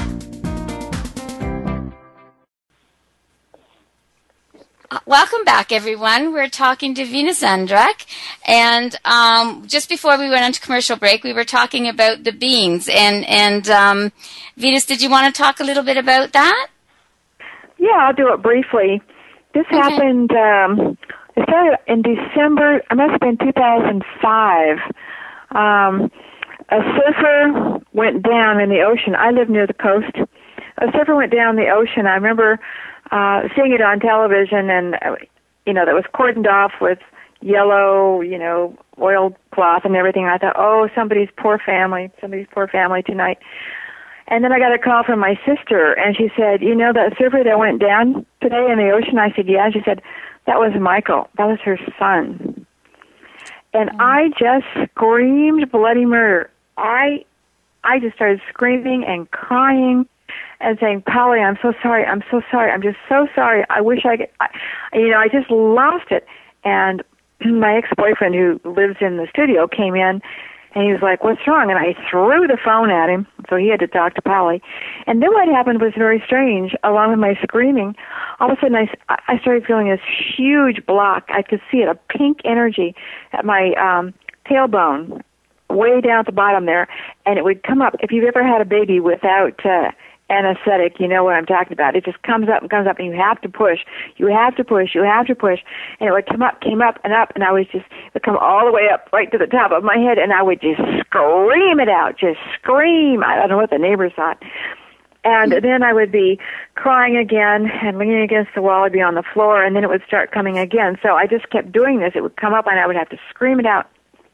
Welcome back, everyone. We're talking to Venus Andrak, and um, just before we went on to commercial break, we were talking about the beings. And and um, Venus, did you want to talk a little bit about that? Yeah, I'll do it briefly. This okay. happened. Um, it started in December. It must have been two thousand five. Um, a surfer went down in the ocean. I live near the coast. A surfer went down the ocean. I remember. Uh, seeing it on television, and, uh, you know, that was cordoned off with yellow, you know, oiled cloth and everything. I thought, oh, somebody's poor family, somebody's poor family tonight. And then I got a call from my sister, and she said, you know, that surfer that went down today in the ocean? I said, yeah. She said, that was Michael. That was her son. And mm-hmm. I just screamed bloody murder. I, I just started screaming and crying. And saying, Polly, I'm so sorry, I'm so sorry, I'm just so sorry, I wish I could, I, you know, I just lost it. And my ex-boyfriend who lives in the studio came in, and he was like, what's wrong? And I threw the phone at him, so he had to talk to Polly. And then what happened was very strange. Along with my screaming, all of a sudden I, I started feeling this huge block. I could see it, a pink energy at my um, tailbone, way down at the bottom there, and it would come up. If you've ever had a baby without... Uh, anesthetic, you know what I'm talking about. It just comes up and comes up, and you have to push. You have to push. You have to push. And it would come up, came up and up, and I was just, it would come all the way up right to the top of my head, and I would just scream it out, just scream. I don't know what the neighbors thought. And then I would be crying again and leaning against the wall. I'd be on the floor, and then it would start coming again. So I just kept doing this. It would come up, and I would have to scream it out.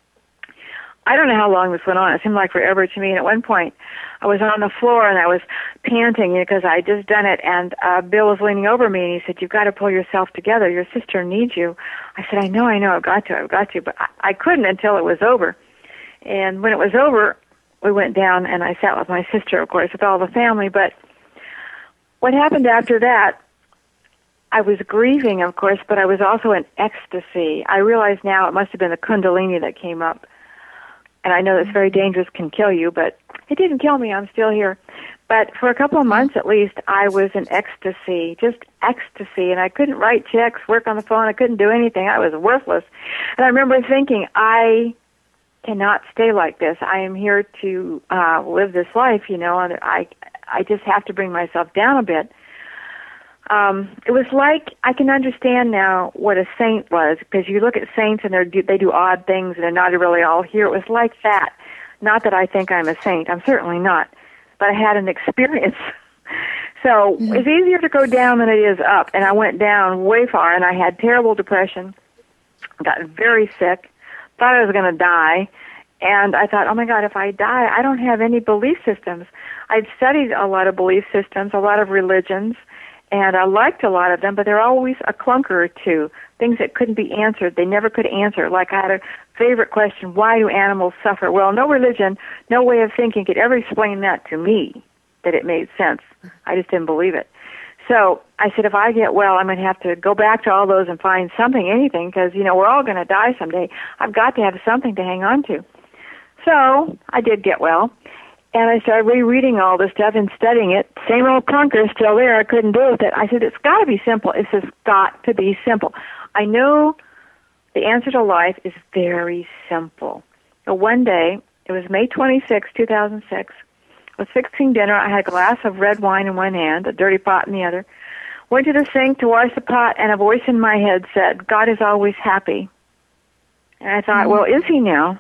I don't know how long this went on. It seemed like forever to me. And at one point, I was on the floor and I was panting, you know, because I had just done it. And uh, Bill was leaning over me and he said, "You've got to pull yourself together. Your sister needs you." I said, "I know, I know. I've got to. I've got to." But I, I couldn't until it was over. And when it was over, we went down and I sat with my sister, of course, with all the family. But what happened after that? I was grieving, of course, but I was also in ecstasy. I realize now it must have been the Kundalini that came up. And I know that's very dangerous, can kill you, but it didn't kill me. I'm still here. But for a couple of months at least, I was in ecstasy, just ecstasy, and I couldn't write checks, work on the phone, I couldn't do anything. I was worthless. And I remember thinking, I cannot stay like this. I am here to uh, live this life, you know, and I, I just have to bring myself down a bit. Um, it was like, I can understand now what a saint was, because you look at saints and they're, they do odd things and they're not really all here. It was like that. Not that I think I'm a saint. I'm certainly not. But I had an experience. So mm-hmm. It's easier to go down than it is up. And I went down way far, and I had terrible depression, got very sick, thought I was going to die. And I thought, oh, my God, if I die, I don't have any belief systems. I'd studied a lot of belief systems, a lot of religions, and I liked a lot of them, but they're always a clunker or two, things that couldn't be answered. They never could answer. Like I had a favorite question, why do animals suffer? Well, no religion, no way of thinking could ever explain that to me, that it made sense. I just didn't believe it. So I said, if I get well, I'm going to have to go back to all those and find something, anything, because, you know, we're all going to die someday. I've got to have something to hang on to. So I did get well. And I started rereading all this stuff and studying it. Same old clunker still there. I couldn't do with it. I said, it's got to be simple. It's just got to be simple. I know the answer to life is very simple. So one day, it was May twenty-sixth, two thousand six. I was fixing dinner. I had a glass of red wine in one hand, a dirty pot in the other. Went to the sink to wash the pot, and a voice in my head said, God is always happy. And I thought, mm-hmm. well, is he now?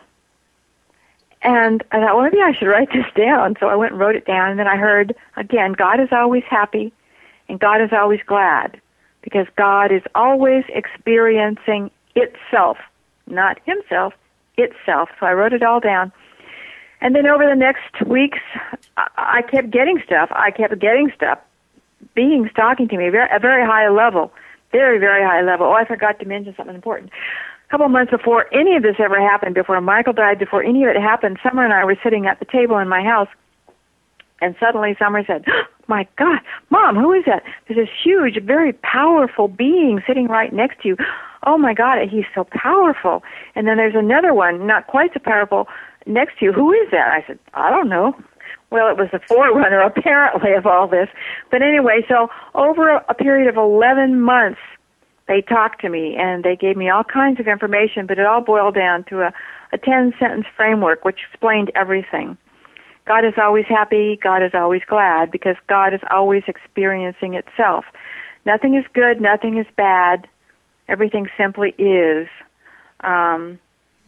And I thought, well, maybe I should write this down. So I went and wrote it down. And then I heard, again, God is always happy and God is always glad, because God is always experiencing itself, not himself, itself. So I wrote it all down. And then over the next weeks, I kept getting stuff. I kept getting stuff, beings talking to me at a very high level, very, very high level. Oh, I forgot to mention something important. A couple of months before any of this ever happened, before Michael died, before any of it happened, Summer and I were sitting at the table in my house, and suddenly Summer said, oh, my God, Mom, who is that? There's this huge, very powerful being sitting right next to you. Oh, my God, he's so powerful. And then there's another one, not quite so powerful, next to you. Who is that? I said, I don't know. Well, it was the forerunner, apparently, of all this. But anyway, so over a period of eleven months, they talked to me, and they gave me all kinds of information, but it all boiled down to a, a ten-sentence framework which explained everything. God is always happy, God is always glad, because God is always experiencing itself. Nothing is good, nothing is bad, everything simply is. Um,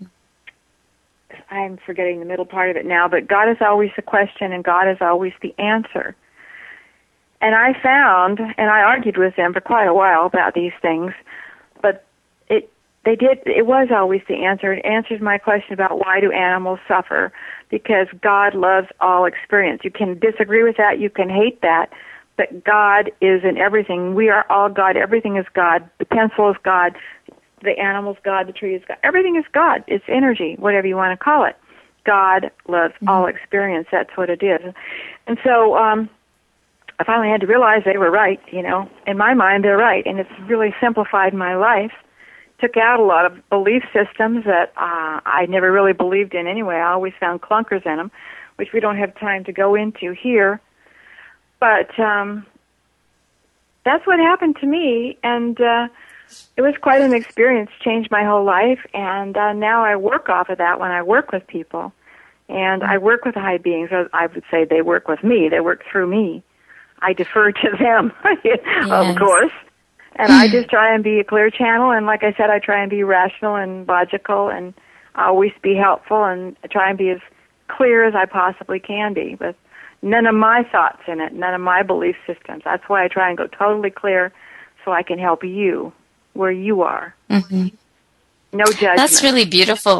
I'm forgetting the middle part of it now, but God is always the question, and God is always the answer. And I found, and I argued with them for quite a while about these things, but it they did. It was always the answer. It answers my question about why do animals suffer, because God loves all experience. You can disagree with that, you can hate that, but God is in everything. We are all God. Everything is God. The pencil is God. The animal's God. The tree is God. Everything is God. It's energy, whatever you want to call it. God loves mm-hmm. all experience. That's what it is. And so, um, I finally had to realize they were right, you know. In my mind, they're right, and it's really simplified my life. Took out a lot of belief systems that uh, I never really believed in anyway. I always found clunkers in them, which we don't have time to go into here. But um, that's what happened to me, and uh, it was quite an experience. Changed my whole life, and uh, now I work off of that when I work with people. And I work with high beings. I would say they work with me. They work through me. I defer to them, yes. Of course. And I just try and be a clear channel. And like I said, I try and be rational and logical and always be helpful and try and be as clear as I possibly can be with none of my thoughts in it, none of my belief systems. That's why I try and go totally clear so I can help you where you are. Mm-hmm. No judgment. That's really beautiful.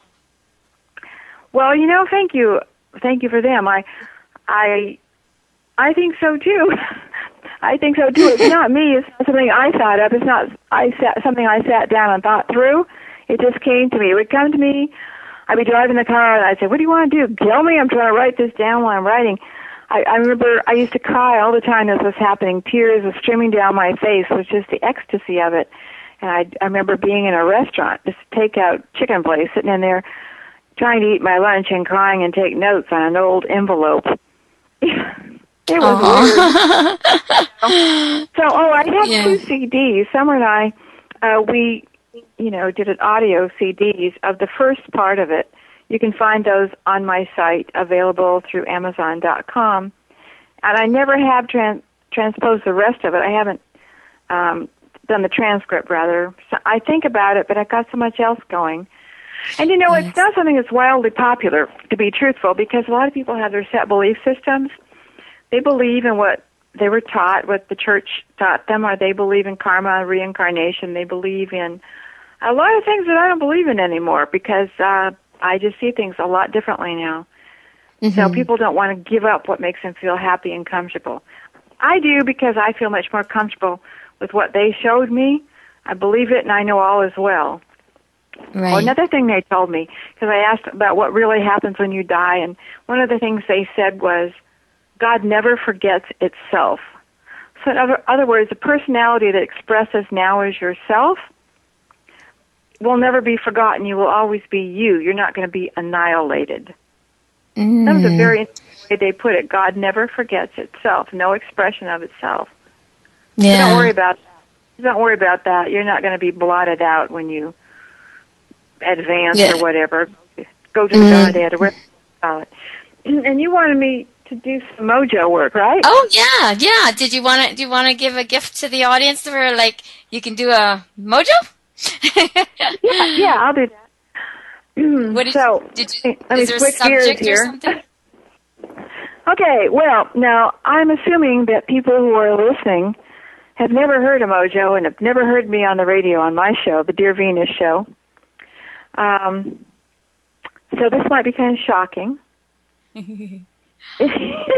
Well, you know, thank you. Thank you for them. I, I... I think so too. I think so too. It's not me. It's not something I thought of. It's not I sat, something I sat down and thought through. It just came to me. It would come to me. I'd be driving the car and I'd say, "What do you want to do? Tell me. I'm trying to write this down while I'm writing." I, I remember I used to cry all the time as this was happening. Tears were streaming down my face. It was just the ecstasy of it. And I, I remember being in a restaurant, just a takeout chicken place, sitting in there trying to eat my lunch and crying and take notes on an old envelope. It was weird. So, oh, I have Yeah. two C Ds. Summer and I, uh, we, you know, did an audio C Ds of the first part of it. You can find those on my site, available through Amazon dot com. And I never have trans- transposed the rest of it. I haven't um, done the transcript, rather. So I think about it, but I've got so much else going. And, you know, Yes. it's not something that's wildly popular, to be truthful, because a lot of people have their set belief systems. They believe in what they were taught, what the church taught them, or they believe in karma, reincarnation. They believe in a lot of things that I don't believe in anymore, because uh, I just see things a lot differently now. Mm-hmm. So people don't want to give up what makes them feel happy and comfortable. I do, because I feel much more comfortable with what they showed me. I believe it, and I know all is well. Right. Oh, another thing they told me, because I asked about what really happens when you die, and one of the things they said was, God never forgets itself. So in other, other words, the personality that expresses now as yourself will never be forgotten. You will always be you. You're not going to be annihilated. Mm. That was a very interesting way they put it. God never forgets itself. No expression of itself. So Yeah. don't worry about that. Don't worry about that. You're not going to be blotted out when you advance Yeah. or whatever. Go to the Mm. Godhead or whatever you call it. And you wanted me to do some mojo work, right? Oh yeah, yeah. Did you want to? Do you want to give a gift to the audience where, like, you can do a mojo? Yeah, yeah, I'll do that. What did, so, did you, let me is there a switch gears subject or here. something? Okay, well, now, I'm assuming that people who are listening have never heard of Mojo and have never heard me on the radio on my show, the Dear Venus show. Um, so this might be kind of shocking. But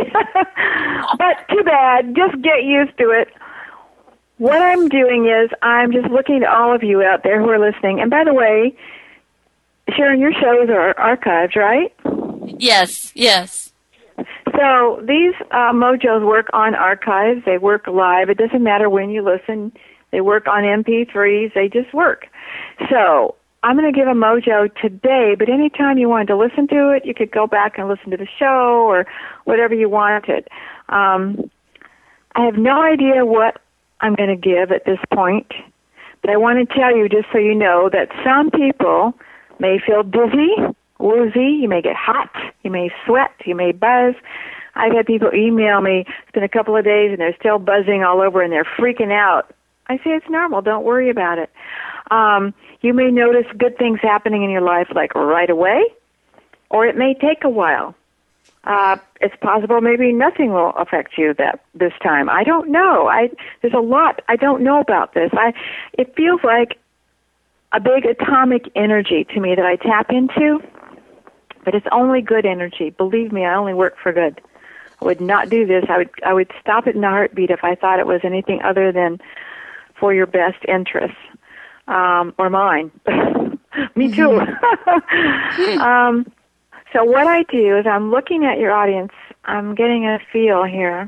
too bad. Just get used to it. What I'm doing is I'm just looking at all of you out there who are listening. And by the way, Sharon, your shows are archived, right? Yes, yes. So these uh, Mojos work on archives. They work live. It doesn't matter when you listen. They work on M P threes. They just work. So I'm going to give a Mojo today, but anytime you wanted to listen to it, you could go back and listen to the show or whatever you wanted. Um, I have no idea what I'm going to give at this point, but I want to tell you, just so you know, that some people may feel dizzy, woozy, you may get hot, you may sweat, you may buzz. I've had people email me, it's been a couple of days and they're still buzzing all over and they're freaking out. I say it's normal, don't worry about it. Um, you may notice good things happening in your life like right away, or it may take a while. Uh, it's possible maybe nothing will affect you that this time. I don't know. I there's a lot I don't know about this. I it feels like a big atomic energy to me that I tap into, but it's only good energy. Believe me, I only work for good. I would not do this. I would I would stop it in a heartbeat if I thought it was anything other than for your best interests, um, or mine. Me too. um, so what I do is I'm looking at your audience. I'm getting a feel here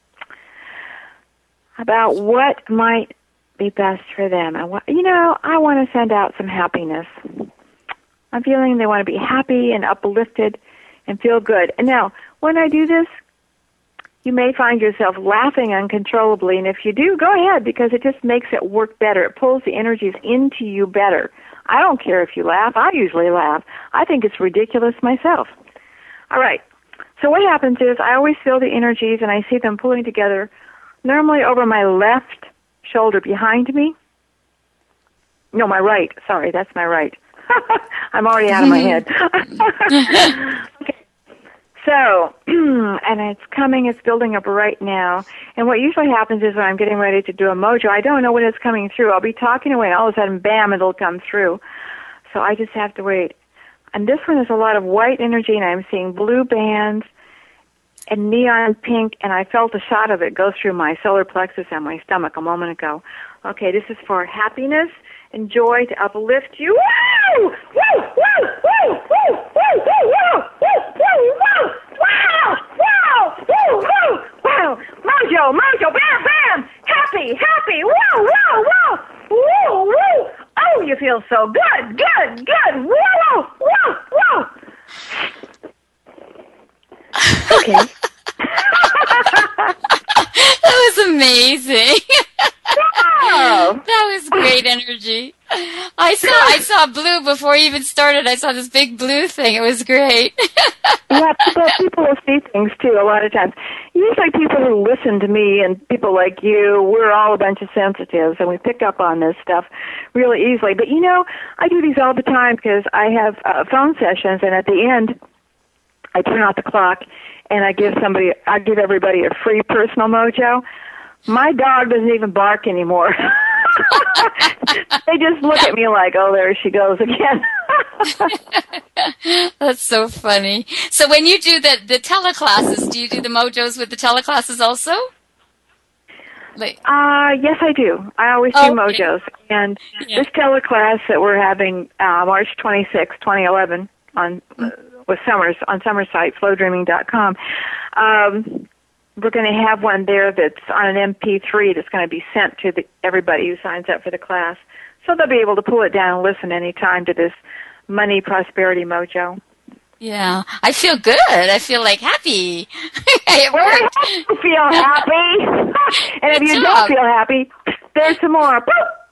about what might be best for them. I want, you know, I want to send out some happiness. I'm feeling they want to be happy and uplifted and feel good. And now, when I do this, you may find yourself laughing uncontrollably, and if you do, go ahead, because it just makes it work better. It pulls the energies into you better. I don't care if you laugh. I usually laugh. I think it's ridiculous myself. All right. So what happens is I always feel the energies, and I see them pulling together, normally over my left shoulder behind me. No, my right. Sorry, that's my right. I'm already out of my head. Okay. So, and it's coming, it's building up right now. And what usually happens is when I'm getting ready to do a mojo, I don't know when it's coming through. I'll be talking away, and all of a sudden, bam, it'll come through. So I just have to wait. And this one is a lot of white energy, and I'm seeing blue bands and neon pink, and I felt a shot of it go through my solar plexus and my stomach a moment ago. Okay, this is for happiness and joy to uplift you. Woo! Woo! Woo! Woo! Woo! Woo! Woo! Woo! Woo! Woo! Wow! Wow! Woo! Woo! Wow! Mojo! Mojo! Bam! Bam! Happy! Happy! Woo! Woo! Woo! Woo! Woo! Oh, you feel so good! Good! Good! Woo! Woo! Woo! Okay. amazing. Oh. That was great energy. I saw I saw blue before you even started. I saw this big blue thing. It was great. Yeah, people, people will see things too a lot of times. Usually people who listen to me and people like you, we're all a bunch of sensitives and we pick up on this stuff really easily. But you know, I do these all the time because I have uh, phone sessions, and at the end I turn off the clock and I give somebody, I give everybody a free personal mojo. My dog doesn't even bark anymore. They just look at me like, oh, there she goes again. That's so funny. So when you do the, the teleclasses, do you do the mojos with the teleclasses also? Like, uh, yes, I do. I always oh, do mojos. And yeah. this teleclass that we're having uh, March twenty-sixth, twenty eleven on uh, with Summers, on Summers' site, flow dreaming dot com, um, we're going to have one there that's on an M P three that's going to be sent to the, everybody who signs up for the class. So they'll be able to pull it down and listen anytime to this money prosperity mojo. Yeah, I feel good. I feel like happy. It Well, worked. you feel happy. And if Good you job. don't feel happy, there's some more.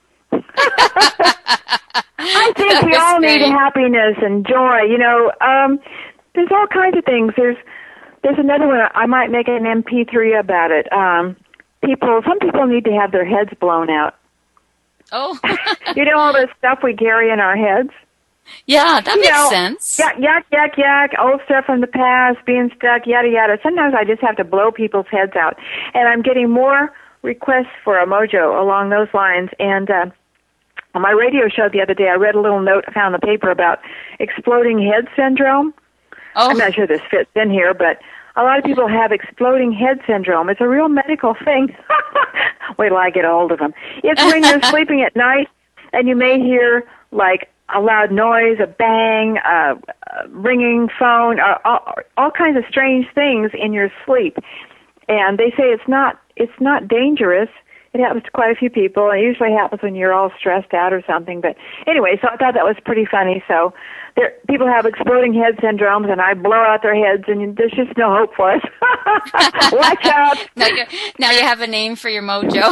I think That we was all need great. happiness and joy. You know, um, there's all kinds of things. There's there's another one. I might make an M P three about it. Um, people, some people need to have their heads blown out. Oh, You know all the stuff we carry in our heads? yeah, that You makes know, sense. Yuck, yuck, yuck, yuck, old stuff from the past, being stuck, yada, yada. Sometimes I just have to blow people's heads out. And I'm getting more requests for a mojo along those lines. And uh, on my radio show the other day, I read a little note I found in the paper about exploding head syndrome. Oh, I'm not sure this fits in here, but a lot of people have exploding head syndrome. It's a real medical thing. Wait till I get a hold of them. It's when you're sleeping at night and you may hear like a loud noise, a bang, a, a ringing phone, uh, all, all kinds of strange things in your sleep. And they say it's not it's not dangerous. It happens to quite a few people. It usually happens when you're all stressed out or something. But anyway, so I thought that was pretty funny. So there, people have exploding head syndromes, and I blow out their heads, and there's just no hope for us. Watch out! now you, now you have a name for your mojo.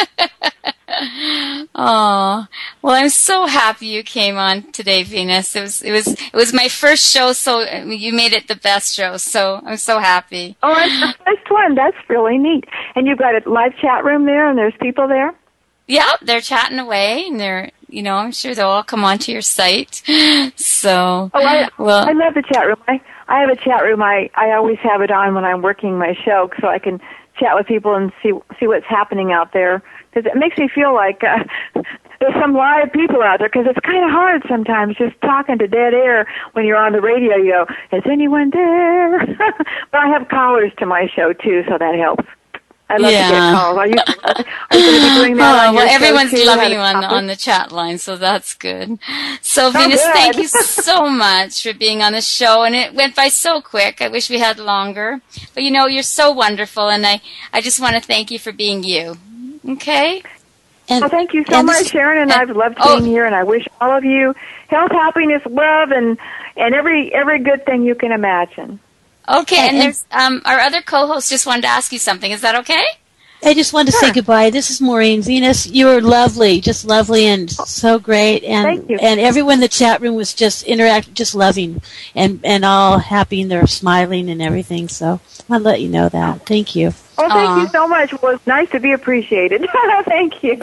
Oh, well, I'm so happy you came on today, Venus. It was it was it was my first show, so you made it the best show. So I'm so happy. Oh, it's the first one. That's really neat. And you've got a live chat room there, and there's people there? Yeah, they're chatting away, and they're you know I'm sure they'll all come onto your site. So Oh, I, well, I love the chat room. I, I have a chat room. I, I always have it on when I'm working my show so I can chat with people and see see what's happening out there. Because it makes me feel like uh, there's some live people out there, because it's kind of hard sometimes just talking to dead air when you're on the radio. You go, is anyone there? But I have callers to my show, too, so that helps. I love Yeah. to get calls. Are you, are you going to be doing that Oh, on your well, show, everyone's too? loving Have a on, topic? on the chat line, so that's good. So, Venus, good. thank you so much for being on the show, and it went by so quick. I wish we had longer. But, you know, you're so wonderful, and I, I just want to thank you for being you. Okay? And, Well, thank you so and much, this- Sharon, and and- I've loved oh. being here, and I wish all of you health, happiness, love, and and every every good thing you can imagine. Okay, And- and there's um, our other co-host just wanted to ask you something. Is that okay? I just wanted to Sure. say goodbye. This is Maureen. Venus, you were lovely, just lovely and so great. And Thank you. and everyone in the chat room was just interact, just loving and, and all happy, and they're smiling and everything. So I want to let you know that. Thank you. Oh, thank Aw. you so much. Well, it's nice to be appreciated. Thank you.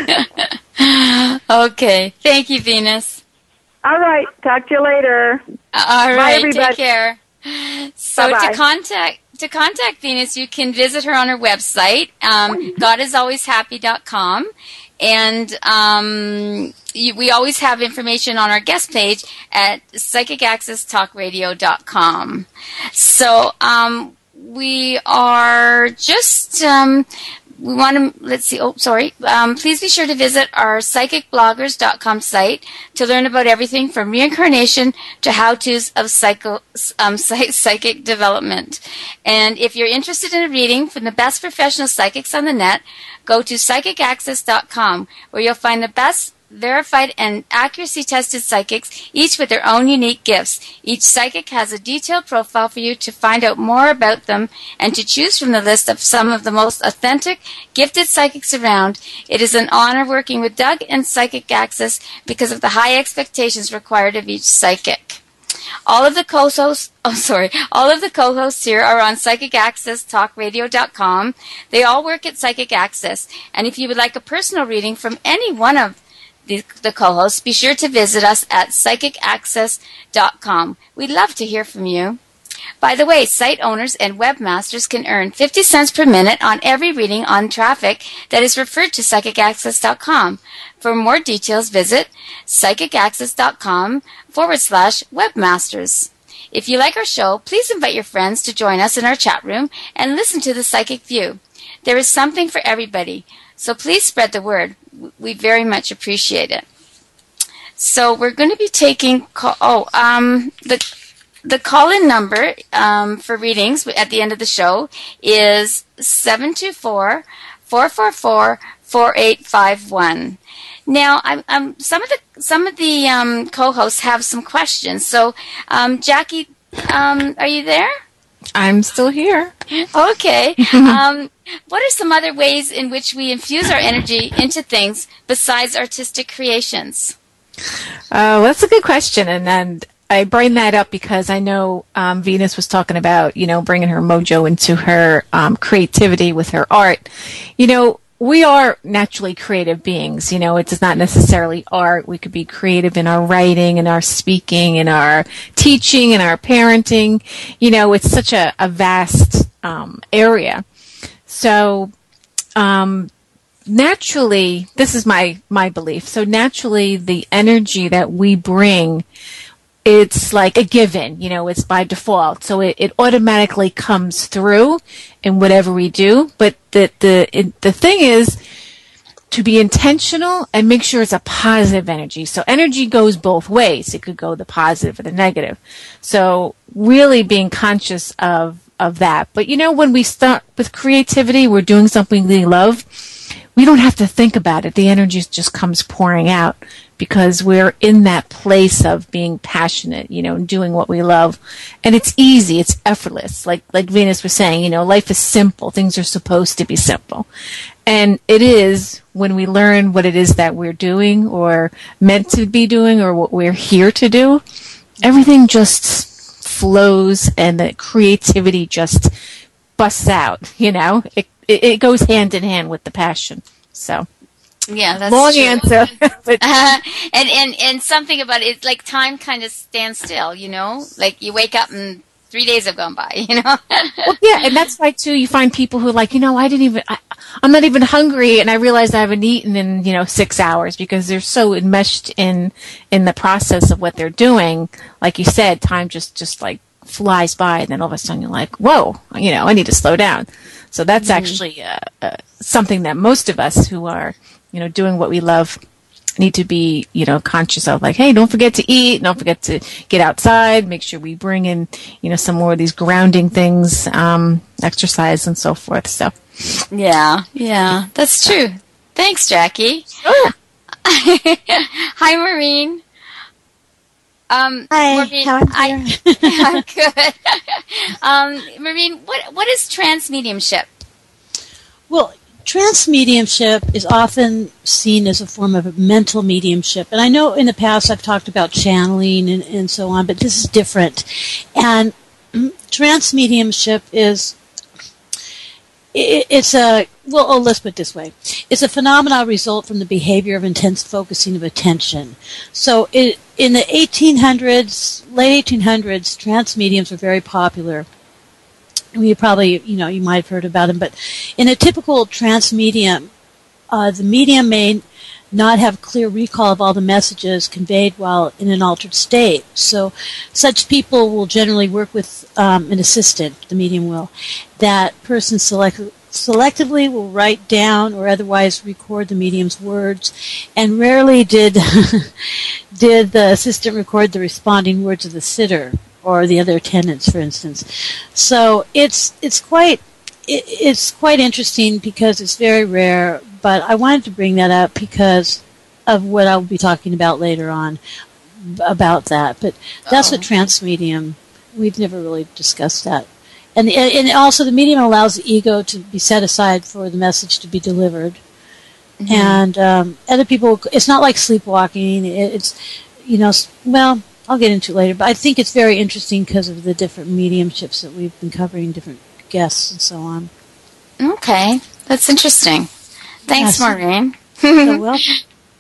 Okay. Thank you, Venus. All right. Talk to you later. All right. everybody. Take care. So Bye-bye. to contact to contact Venus, you can visit her on her website, um, god is always happy dot com. And um, you, we always have information on our guest page at psychic access talk radio dot com. So um, we are just, um, we want to, let's see, oh, sorry. Um, please be sure to visit our psychic bloggers dot com site to learn about everything from reincarnation to how-tos of psycho, um, psych- psychic development. And if you're interested in a reading from the best professional psychics on the net, go to psychic access dot com, where you'll find the best verified and accuracy-tested psychics, each with their own unique gifts. Each psychic has a detailed profile for you to find out more about them and to choose from the list of some of the most authentic, gifted psychics around. It is an honor working with Doug and Psychic Access because of the high expectations required of each psychic. All of the co-hosts, oh sorry, all of the co-hosts here are on psychic access talk radio dot com. They all work at Psychic Access, and if you would like a personal reading from any one of the, the co-hosts, be sure to visit us at psychic access dot com. We'd love to hear from you. By the way, site owners and webmasters can earn fifty cents per minute on every reading on traffic that is referred to psychic access dot com. For more details, visit psychic access dot com forward slash webmasters. If you like our show, please invite your friends to join us in our chat room and listen to The Psychic View. There is something for everybody, so please spread the word. We very much appreciate it. So we're going to be taking call, oh um the the call-in number um, for readings at the end of the show is seven two four, four four four, four eight five one. Now, I'm, I'm, some of the some of the um, co-hosts have some questions. So, um, Jackie, um, are you there? I'm still here. Okay. um, what are some other ways in which we infuse our energy into things besides artistic creations? Uh, well, that's a good question, and and I bring that up because I know um, Venus was talking about, you know, bringing her mojo into her um, creativity with her art. You know, we are naturally creative beings. You know, it is not necessarily art. We could be creative in our writing, in our speaking, in our teaching, in our parenting. You know, it's such a, a vast um, area. So, um, naturally, this is my, my belief. So naturally, the energy that we bring, it's like a given, you know, it's by default. So it, it automatically comes through in whatever we do. But the, the, it, the thing is to be intentional and make sure it's a positive energy. So energy goes both ways. It could go the positive or the negative. So really being conscious of, of that. But you know, when we start with creativity, we're doing something we love. We don't have to think about it. The energy just comes pouring out because we're in that place of being passionate, you know, and doing what we love. And it's easy. It's effortless. Like, like Venus was saying, you know, life is simple. Things are supposed to be simple. And it is when we learn what it is that we're doing or meant to be doing or what we're here to do, everything just flows and the creativity just busts out, you know. It, it, it goes hand in hand with the passion. So. Yeah, that's long true. answer. but uh, and, and and something about it, it's like time kind of stands still, you know? Like you wake up and three days have gone by, you know? well, yeah, and that's why, too, you find people who are like, you know, I didn't even, I, I'm not even hungry, and I realized I haven't eaten in, you know, six hours because they're so enmeshed in in the process of what they're doing. Like you said, time just, just like flies by, and then all of a sudden you're like, whoa, you know, I need to slow down. So that's mm-hmm. actually uh, uh, something that most of us who are, you know, doing what we love need to be, you know, conscious of. Like, hey, don't forget to eat. Don't forget to get outside. Make sure we bring in, you know, some more of these grounding things, um, exercise and so forth. So, yeah, yeah, that's true. Thanks, Jackie. Sure. Hi, Maureen. Um, Hi, Maureen, how are you? I, I'm good. um, Maureen, what what is transmediumship? Well, trance mediumship is often seen as a form of mental mediumship. And I know in the past I've talked about channeling and, and so on, but this is different. And trance mediumship is, it, it's a, well, oh, let's put it this way. It's a phenomenon result from the behavior of intense focusing of attention. So it, in the eighteen hundreds, late eighteen hundreds, trance mediums were very popular. You probably, you know, you might have heard about them, but in a typical trance medium, uh, the medium may not have clear recall of all the messages conveyed while in an altered state. So such people will generally work with um, an assistant, the medium will. That person select- selectively will write down or otherwise record the medium's words, and rarely did did the assistant record the responding words of the sitter or the other attendants, for instance. So it's it's quite it, it's quite interesting because it's very rare. But I wanted to bring that up because of what I'll be talking about later on about that. But that's Uh-oh. what trance medium, we've never really discussed that. And, and also the medium allows the ego to be set aside for the message to be delivered. Mm-hmm. And um, other people, it's not like sleepwalking. It, it's, you know, well, I'll get into it later. But I think it's very interesting because of the different mediumships that we've been covering, different guests and so on. Okay, that's interesting. Thanks, Yes. Maureen. So welcome.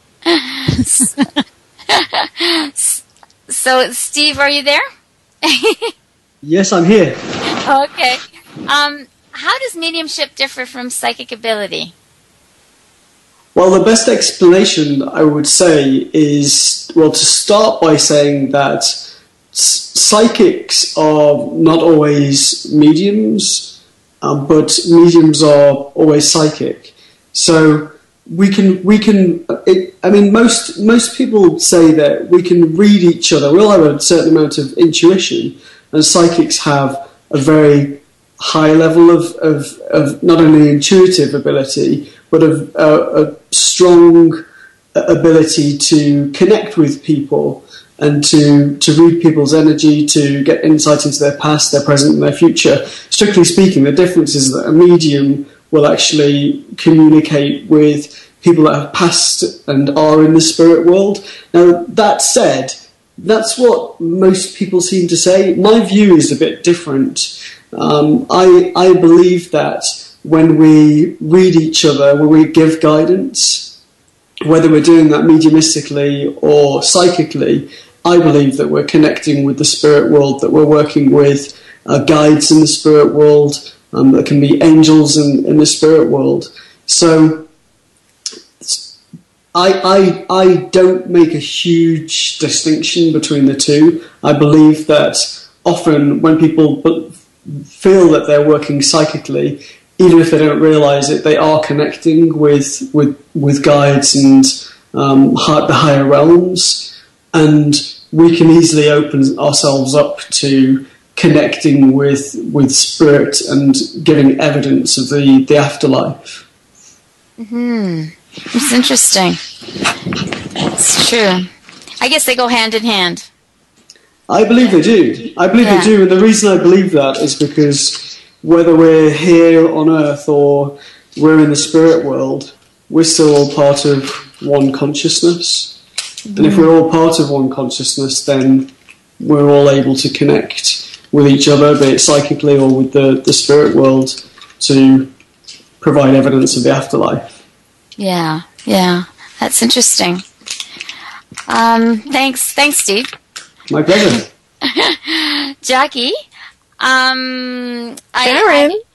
So, Steve, are you there? Yes, I'm here. Okay. Um, how does mediumship differ from psychic ability? Well, the best explanation I would say is, well, to start by saying that s- psychics are not always mediums, um, but mediums are always psychic. So we can, we can. It, I mean, most most people say that we can read each other. We all have a certain amount of intuition, and psychics have a very high level of, of, of not only intuitive ability, but of uh, a strong ability to connect with people and to, to read people's energy, to get insight into their past, their present, and their future. Strictly speaking, the difference is that a medium will actually communicate with people that have passed and are in the spirit world. Now, that said, that's what most people seem to say. My view is a bit different. Um, I, I believe that when we read each other, when we give guidance, whether we're doing that mediumistically or psychically, I believe that we're connecting with the spirit world, that we're working with uh, guides in the spirit world, um, that can be angels in, in the spirit world. So I, I, I don't make a huge distinction between the two. I believe that often when people feel that they're working psychically, even if they don't realise it, they are connecting with with, with guides and um, the higher realms, and we can easily open ourselves up to connecting with with spirit and giving evidence of the, the afterlife. Hmm. It's interesting. It's true. I guess they go hand in hand. I believe they do. I believe Yeah. they do, and the reason I believe that is because whether we're here on Earth or we're in the spirit world, we're still all part of one consciousness. Mm. And if we're all part of one consciousness, then we're all able to connect with each other, be it psychically or with the, the spirit world, to provide evidence of the afterlife. Yeah, yeah. That's interesting. Um, thanks, thanks, Steve. My pleasure. Jackie, um, Sharon. I,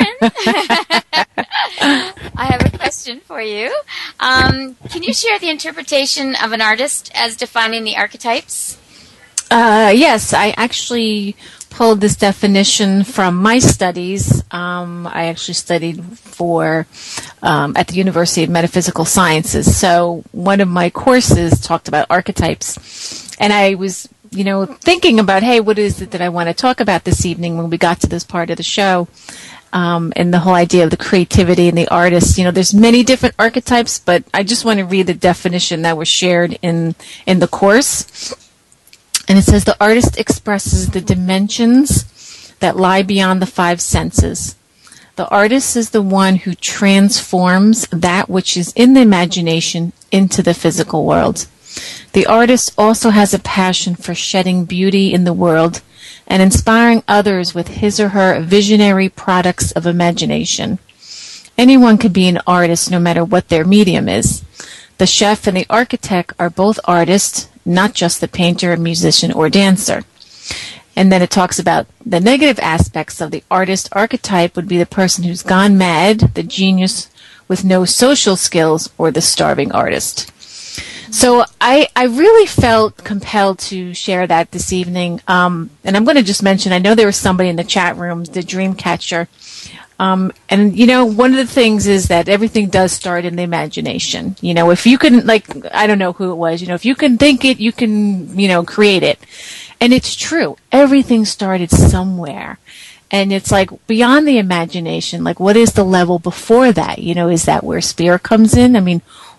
I, Sharon, I have a question for you. Um, can you share the interpretation of an artist as defining the archetypes? Uh, yes, I actually pulled this definition from my studies. Um, I actually studied for um, at the University of Metaphysical Sciences. So one of my courses talked about archetypes, and I was, you know, thinking about, hey, what is it that I want to talk about this evening when we got to this part of the show, um, and the whole idea of the creativity and the artist. You know, there's many different archetypes, but I just want to read the definition that was shared in in the course. And it says the artist expresses the dimensions that lie beyond the five senses. The artist is the one who transforms that which is in the imagination into the physical world. The artist also has a passion for shedding beauty in the world and inspiring others with his or her visionary products of imagination. Anyone could be an artist no matter what their medium is. The chef and the architect are both artists, not just the painter, musician, or dancer. And then it talks about the negative aspects of the artist archetype would be the person who's gone mad, the genius with no social skills, or the starving artist. So I, I really felt compelled to share that this evening. Um, and I'm going to just mention, I know there was somebody in the chat room, the Dreamcatcher. Um, and, you know, one of the things is that everything does start in the imagination. You know, if you can, like, I don't know who it was, you know, if you can think it, you can, you know, create it. And it's true. Everything started somewhere. And it's like beyond the imagination, like what is the level before that? You know, is that where spirit comes in? I mean,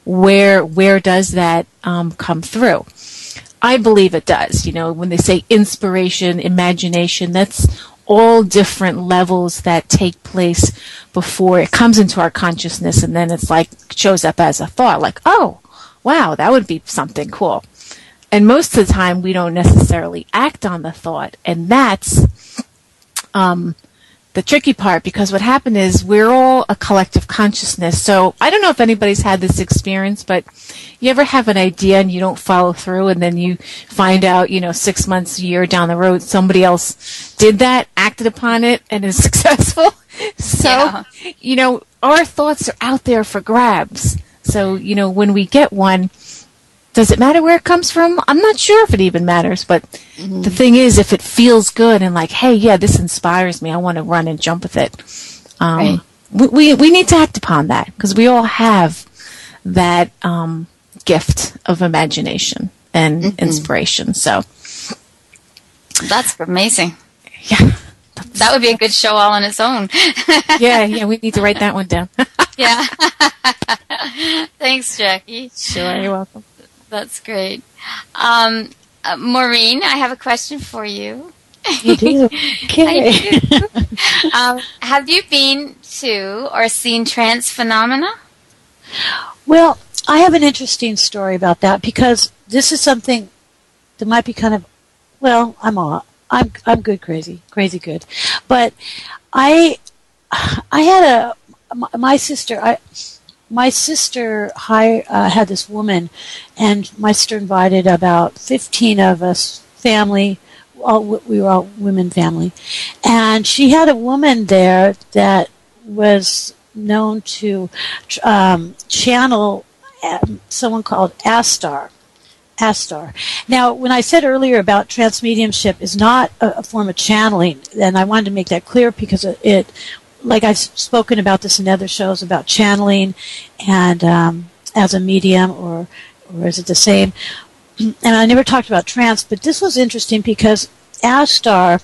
where where does that um, come through? I believe it does. You know, when they say inspiration, imagination, that's all different levels that take place before it comes into our consciousness, and then it's like shows up as a thought, like, oh, wow, that would be something cool. And most of the time, we don't necessarily act on the thought, and that's um, the tricky part, because what happened is we're all a collective consciousness. So I don't know if anybody's had this experience, but you ever have an idea and you don't follow through, and then you find out, you know, six months, a year down the road, somebody else did that, acted upon it, and is successful? So, yeah. you know, our thoughts are out there for grabs. So, you know, when we get one, does it matter where it comes from? I'm not sure if it even matters, but mm-hmm. the thing is, if it feels good and like, hey, yeah, this inspires me, I want to run and jump with it. Um, right. we, we we need to act upon that, because we all have that um, gift of imagination and mm-hmm. inspiration. So that's amazing. Yeah, that would be a good show all on its own. yeah, yeah, we need to write that one down. yeah. Thanks, Jackie. Sure, you're welcome. That's great. Um, uh, Maureen, I have a question for you. You do? Okay. I do. um, have you been to or seen trance phenomena? Well, I have an interesting story about that, because this is something that might be kind of, well, I'm all, I'm I'm good crazy, crazy good. But I I had a my, my sister I My sister hi, uh, had this woman, and my sister invited about fifteen of us, family, all, we were all women family, and she had a woman there that was known to um, channel someone called Astar. Astar. Now, when I said earlier about trance mediumship is not a, a form of channeling, and I wanted to make that clear, because it, it like I've spoken about this in other shows about channeling and um, as a medium, or or is it the same? And I never talked about trance, but this was interesting because Astar,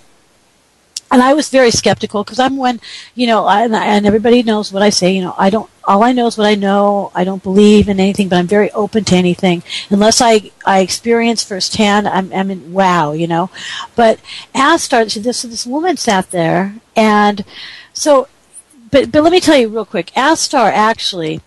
and I was very skeptical, because I'm one, you know, I, and everybody knows what I say, you know, I don't, all I know is what I know. I don't believe in anything, but I'm very open to anything. Unless I, I experience firsthand, I'm, I'm in wow, you know. But Astar, this, this woman sat there, and so, but but let me tell you real quick. Astar actually,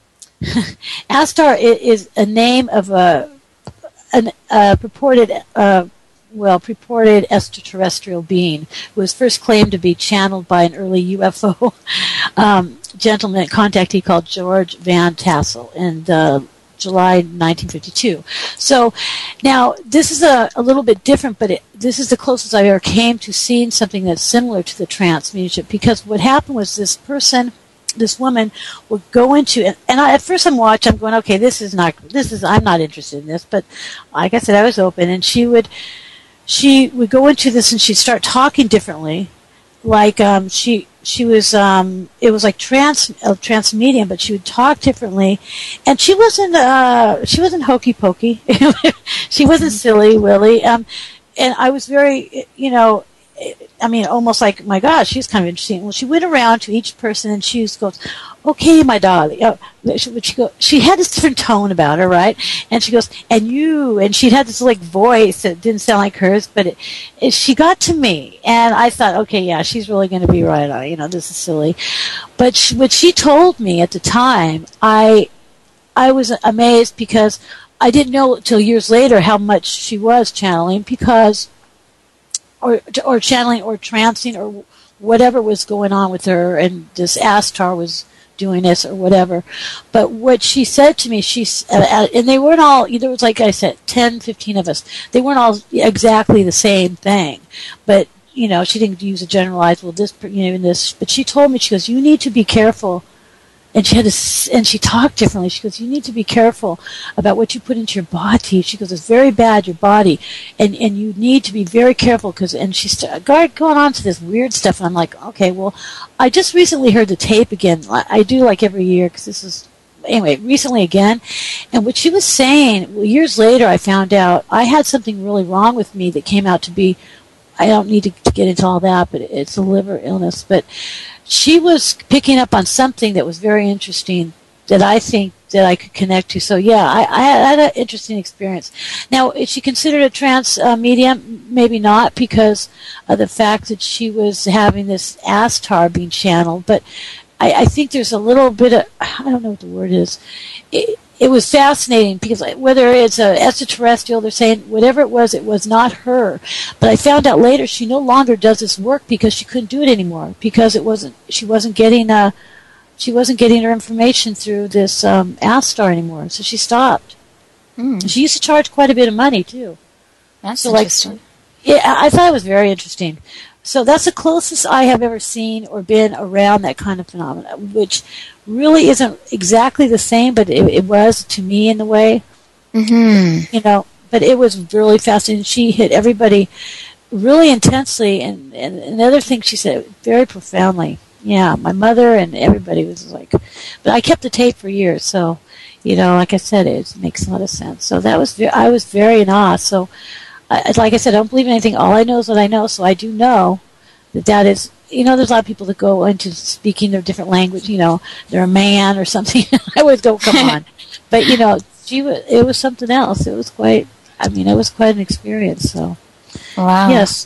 Astar is a name of a, an, a purported, uh, well, purported extraterrestrial being who was first claimed to be channeled by an early U F O um, gentleman contactee called George Van Tassel in uh, July nineteen fifty-two. So now this is a, a little bit different, but it, this is the closest I ever came to seeing something that's similar to the trance mediumship, because what happened was this person, this woman, would go into, and, and I, at first I'm watching, I'm going, okay, this is not, this is, I'm not interested in this, but like I said, I was open, and she would, she would go into this and she'd start talking differently, like um, she, she was, um, it was like trance, uh, trance medium, but she would talk differently, and she wasn't, uh, she wasn't hokey pokey, she wasn't silly willy, um, and I was very, you know, I mean, almost like, my gosh, she's kind of interesting. Well, she went around to each person and she goes, okay, my darling. Uh, she, she, go, she had this different tone about her, right? And she goes, and you, and she had this like voice that didn't sound like hers, but it, it, she got to me. And I thought, okay, yeah, she's really going to be right on. You know, this is silly. But she, what she told me at the time, I, I was amazed, because I didn't know till years later how much she was channeling, because Or, or channeling or trancing or whatever was going on with her, and this Astar was doing this or whatever. But what she said to me, she uh, and they weren't all, there was, like I said, ten, fifteen of us. They weren't all exactly the same thing. But, you know, she didn't use a generalized, well, this, you know, this. But she told me, she goes, you need to be careful. And she had to, and she talked differently. She goes, you need to be careful about what you put into your body. She goes, it's very bad, your body. And and you need to be very careful, because, and she started going on to this weird stuff. And I'm like, okay, well, I just recently heard the tape again. I, I do like every year, because this is, anyway, recently again. And what she was saying, well, years later I found out I had something really wrong with me that came out to be, I don't need to, to get into all that, but it's a liver illness. But she was picking up on something that was very interesting that I think that I could connect to. So yeah, I, I had an interesting experience. Now, is she considered a trance uh, medium? Maybe not, because of the fact that she was having this Astar being channeled. But I, I think there's a little bit of, I don't know what the word is. It, it was fascinating because whether it's a extraterrestrial, they're saying whatever it was, it was not her. But I found out later she no longer does this work because she couldn't do it anymore, because it wasn't, she wasn't getting a, She wasn't getting her information through this um, Astar anymore, so she stopped. Mm. She used to charge quite a bit of money too. That's so, interesting. Like, yeah, I thought it was very interesting. So that's the closest I have ever seen or been around that kind of phenomena, which really isn't exactly the same, but it, it was to me in the way. Mm-hmm. You know, but it was really fascinating. She hit everybody really intensely, and, and another thing she said very profoundly. Yeah, my mother and everybody was like, but I kept the tape for years, so, you know, like I said, it makes a lot of sense. So that was, I was very in awe. So, I, like I said, I don't believe in anything. All I know is what I know, so I do know that that is, you know, there's a lot of people that go into speaking their different language, you know, they're a man or something. I always go, come on. But, you know, she was, it was something else. It was quite, I mean, it was quite an experience, so. Wow. Yes.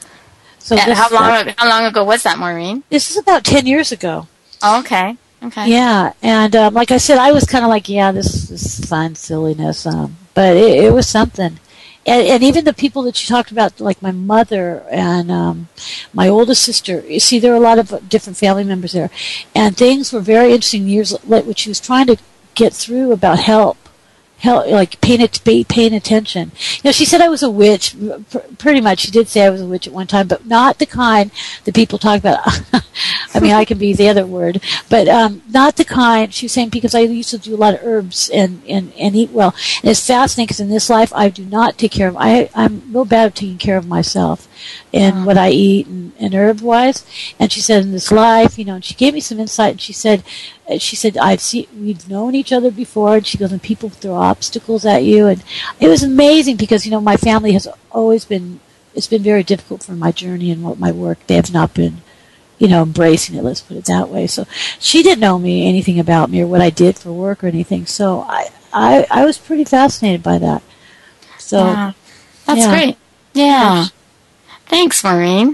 So yeah, this, how long uh, how long ago was that, Maureen? This is about ten years ago. Oh, okay. Okay. Yeah, and um, like I said, I was kind of like, yeah, this, this is fun silliness, um, but it, it was something. And, and even the people that you talked about, like my mother and um, my oldest sister, you see, there were a lot of different family members there, and things were very interesting years later, which she was trying to get through about help. Hell, like paying it, paying attention. You know, she said I was a witch. Pretty much, she did say I was a witch at one time, but not the kind that people talk about. I mean, I can be the other word, but um, not the kind. She was saying because I used to do a lot of herbs and, and, and eat well. And it's fascinating because in this life, I do not take care of. I I'm real bad at taking care of myself and uh-huh. what I eat and, and herb wise. And she said in this life, you know, and she gave me some insight. And she said. She said, I've seen, we've known each other before, and she goes, and people throw obstacles at you, and it was amazing because, you know, my family has always been, it's been very difficult for my journey and what my work. They have not been, you know, embracing it, let's put it that way. So she didn't know me, anything about me or what I did for work or anything, so I, I, I was pretty fascinated by that. So, yeah. That's yeah. great. Yeah. Thanks, Maureen.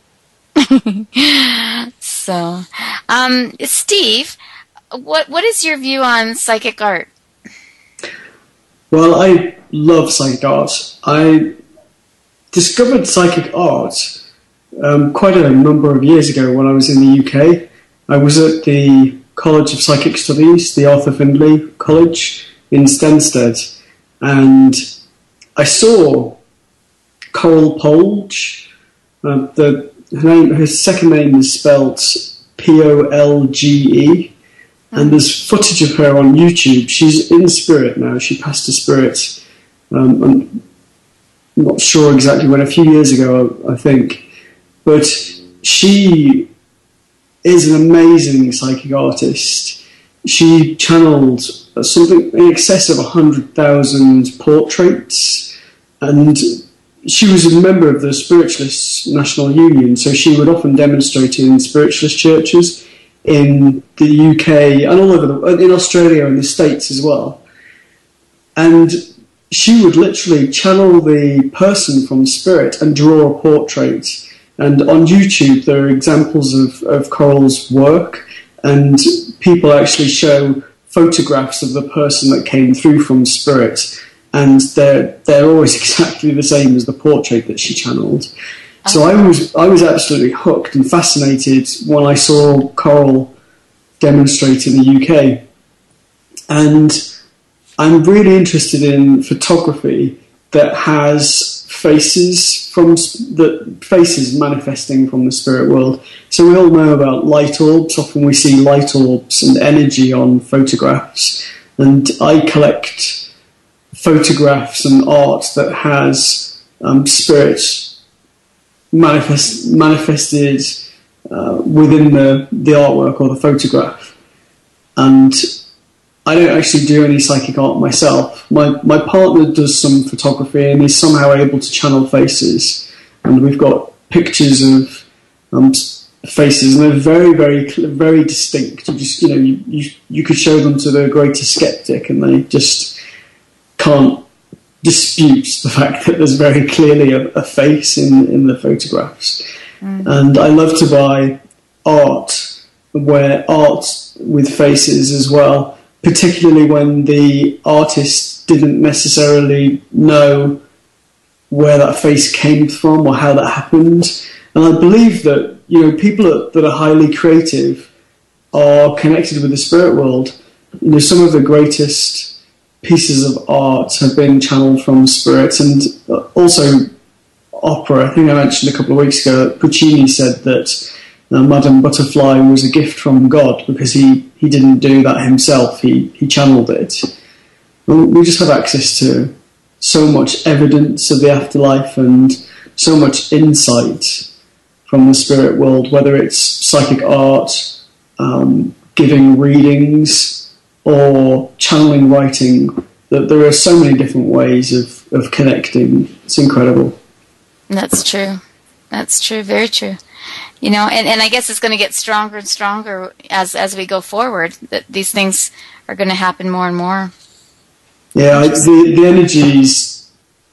So, um, Steve, What what is your view on psychic art? Well, I love psychic art. I discovered psychic art um, quite a number of years ago when I was in the U K. I was at the College of Psychic Studies, the Arthur Findlay College in Stansted, and I saw Coral Polge. Uh, the her name, her second name is spelt P O L G E. And there's footage of her on YouTube. She's in spirit now. She passed to spirit. Um, I'm not sure exactly when, a few years ago, I think. But she is an amazing psychic artist. She channeled something in excess of one hundred thousand portraits. And she was a member of the Spiritualist National Union, so she would often demonstrate in spiritualist churches in the U K and all over the, in Australia and the States as well. And she would literally channel the person from spirit and draw a portrait. And on YouTube there are examples of, of Coral's work, and people actually show photographs of the person that came through from spirit, and they're they're always exactly the same as the portrait that she channeled. So I was I was absolutely hooked and fascinated when I saw Coral demonstrate in the U K. And I'm really interested in photography that has faces from the faces manifesting from the spirit world. So we all know about light orbs. Often we see light orbs and energy on photographs. And I collect photographs and art that has um, spirits Manifest, manifested uh, within the, the artwork or the photograph. And I don't actually do any psychic art myself. My my partner does some photography and is somehow able to channel faces. And we've got pictures of um, faces, and they're very, very, very distinct. You just, you know, you, you you could show them to the greatest skeptic, and they just can't dispute the fact that there's very clearly a, a face in in the photographs. Mm. And I love to buy art, where art with faces as well, particularly when the artist didn't necessarily know where that face came from or how that happened. And I believe that, you know, people that, that are highly creative are connected with the spirit world. You know, some of the greatest pieces of art have been channeled from spirits, and also opera. I think I mentioned a couple of weeks ago that Puccini said that uh, Madame Butterfly was a gift from God because he, he didn't do that himself. He, he channeled it. And we just have access to so much evidence of the afterlife and so much insight from the spirit world, whether it's psychic art, um, giving readings, or channeling writing. That there are so many different ways of, of connecting. It's incredible. That's true. That's true. Very true. You know, and, and I guess it's going to get stronger and stronger as as we go forward. That these things are going to happen more and more. Yeah, I, the the energies.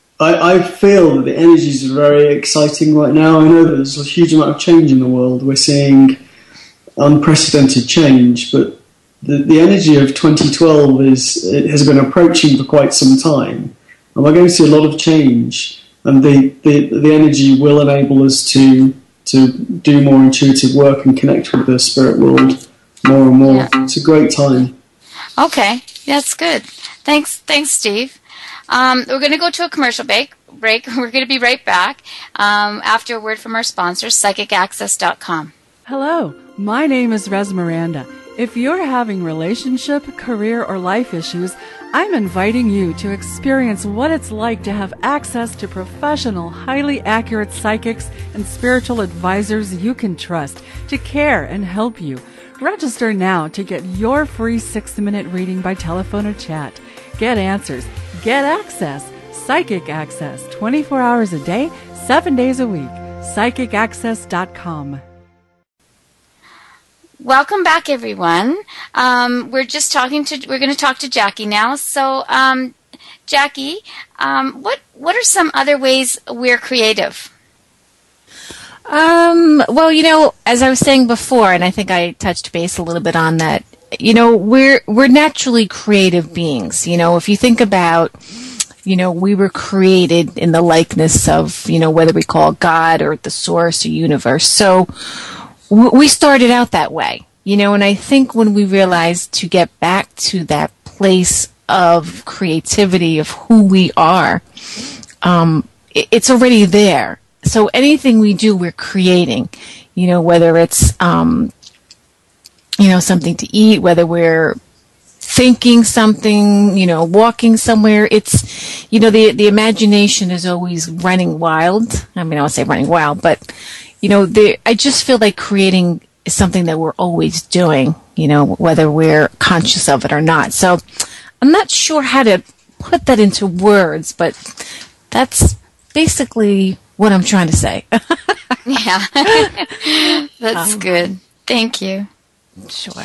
I, I feel that the energies are very exciting right now. I know that there's a huge amount of change in the world. We're seeing unprecedented change, but the the energy of twenty twelve is it has been approaching for quite some time, and we're going to see a lot of change. And the, the, the energy will enable us to to do more intuitive work and connect with the spirit world more and more. Yeah. It's a great time. Okay, that's good. Thanks, thanks, Steve. Um, we're going to go to a commercial break. Break. We're going to be right back um, after a word from our sponsor, psychic access dot com. Hello, my name is Res Miranda. If you're having relationship, career, or life issues, I'm inviting you to experience what it's like to have access to professional, highly accurate psychics and spiritual advisors you can trust to care and help you. Register now to get your free six-minute reading by telephone or chat. Get answers. Get access. Psychic Access, twenty-four hours a day, seven days a week. psychic access dot com. Welcome back, everyone. Um, we're just talking to. We're going to talk to Jackie now. So, um, Jackie, um, what what are some other ways we're creative? Um, well, you know, as I was saying before, and I think I touched base a little bit on that. You know, we're we're naturally creative beings. You know, if you think about, you know, we were created in the likeness of, you know, whether we call God or the source or universe. So we started out that way, you know, and I think when we realized to get back to that place of creativity of who we are, um, it's already there. So anything we do, we're creating, you know, whether it's, um, you know, something to eat, whether we're thinking something, you know, walking somewhere. It's, you know, the the imagination is always running wild. I mean, I won't say running wild, but you know, the, I just feel like creating is something that we're always doing, you know, whether we're conscious of it or not. So I'm not sure how to put that into words, but that's basically what I'm trying to say. Yeah. That's um, good. Thank you. Sure.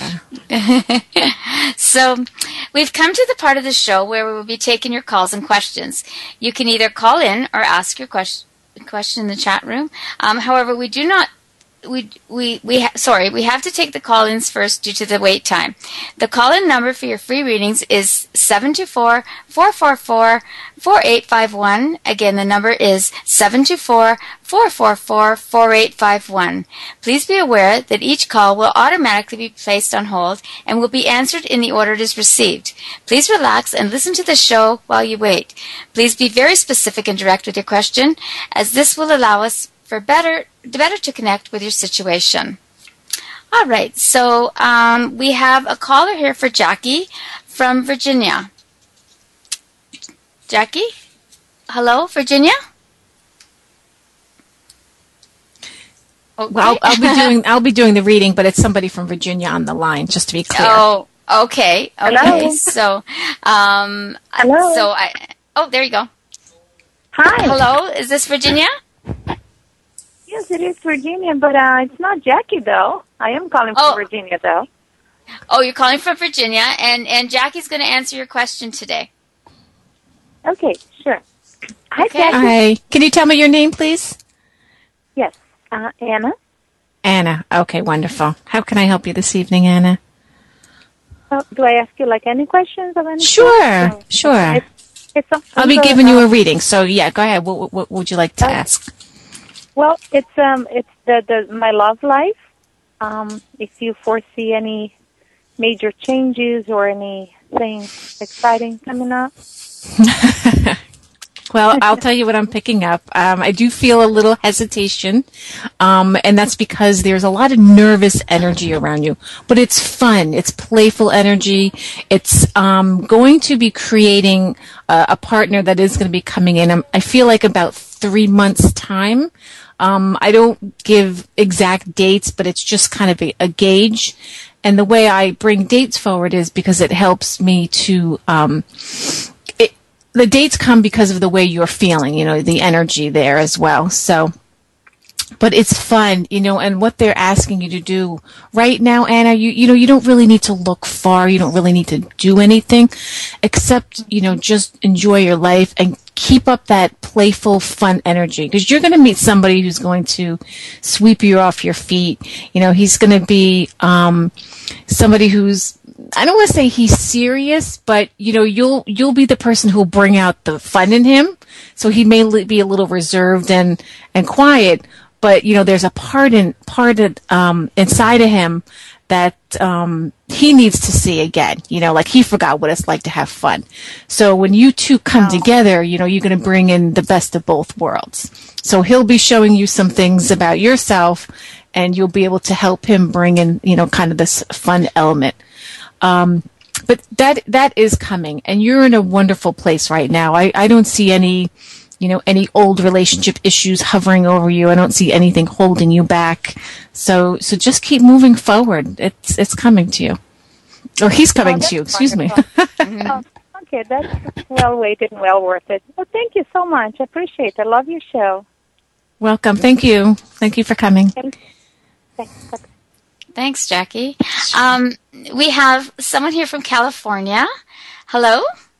So we've come to the part of the show where we will be taking your calls and questions. You can either call in or ask your question question in the chat room. Um, however, we do not, we, we, we, ha- sorry, we have to take the call-ins first due to the wait time. The call-in number for your free readings is seven two four, four four four, four eight five one. Again, the number is seven two four, four four four, four eight five one. Please be aware that each call will automatically be placed on hold and will be answered in the order it is received. Please relax and listen to the show while you wait. Please be very specific and direct with your question, as this will allow us for better, better to connect with your situation. All right, so um, we have a caller here for Jackie from Virginia. Jackie? Hello, Virginia? Okay. Well, I'll, I'll be doing I'll be doing the reading, but it's somebody from Virginia on the line, just to be clear. Oh, okay, okay. Hello? So, um, hello. So I. Oh, there you go. Hi. Hello, is this Virginia? Yes, it is Virginia, but uh, it's not Jackie, though. I am calling from Oh. Virginia, though. Oh, you're calling from Virginia, and, and Jackie's going to answer your question today. Okay, sure. Hi, Okay. Jackie. Hi. Can you tell me your name, please? Yes, uh, Anna. Anna. Okay, wonderful. How can I help you this evening, Anna? Uh, do I ask you, like, any questions of any Sure, sort? sure. It's, it's a, I'll be it's a, giving you uh, a reading. So, yeah, go ahead. What, what, what would you like to Uh, ask? Well, it's um, it's the, the my love life. Um, if you foresee any major changes or anything exciting coming up. Well, I'll tell you what I'm picking up. Um, I do feel a little hesitation, um, and that's because there's a lot of nervous energy around you. But it's fun. It's playful energy. It's um, going to be creating a, a partner that is going to be coming in. Um, I feel like about three months' time. Um, I don't give exact dates, but it's just kind of a, a gauge. And the way I bring dates forward is because it helps me to... Um, The dates come because of the way you're feeling, you know, the energy there as well. So, but it's fun, you know, and what they're asking you to do right now, Anna, you, you know, you don't really need to look far. You don't really need to do anything except, you know, just enjoy your life and keep up that playful, fun energy, because you're going to meet somebody who's going to sweep you off your feet. You know, he's going to be, um, somebody who's, I don't want to say he's serious, but you know, you'll you'll be the person who'll bring out the fun in him. So he may li- be a little reserved and and quiet, but you know, there's a part in part of, um, inside of him that um, he needs to see again. You know, like he forgot what it's like to have fun. So when you two come together, you know, you're going to bring in the best of both worlds. So he'll be showing you some things about yourself, and you'll be able to help him bring in, you know, kind of this fun element. Um, but that, that is coming, and you're in a wonderful place right now. I, I don't see any, you know, any old relationship issues hovering over you. I don't see anything holding you back. So, so just keep moving forward. It's, it's coming to you. Or he's coming Oh, to you, that's excuse me. Oh, okay, that's well weighted and well worth it. Well, thank you so much. I appreciate it. I love your show. Welcome. Thank you. Thank you for coming. Thanks. Thanks. Thanks, Jackie. Um, we have someone here from California. Hello?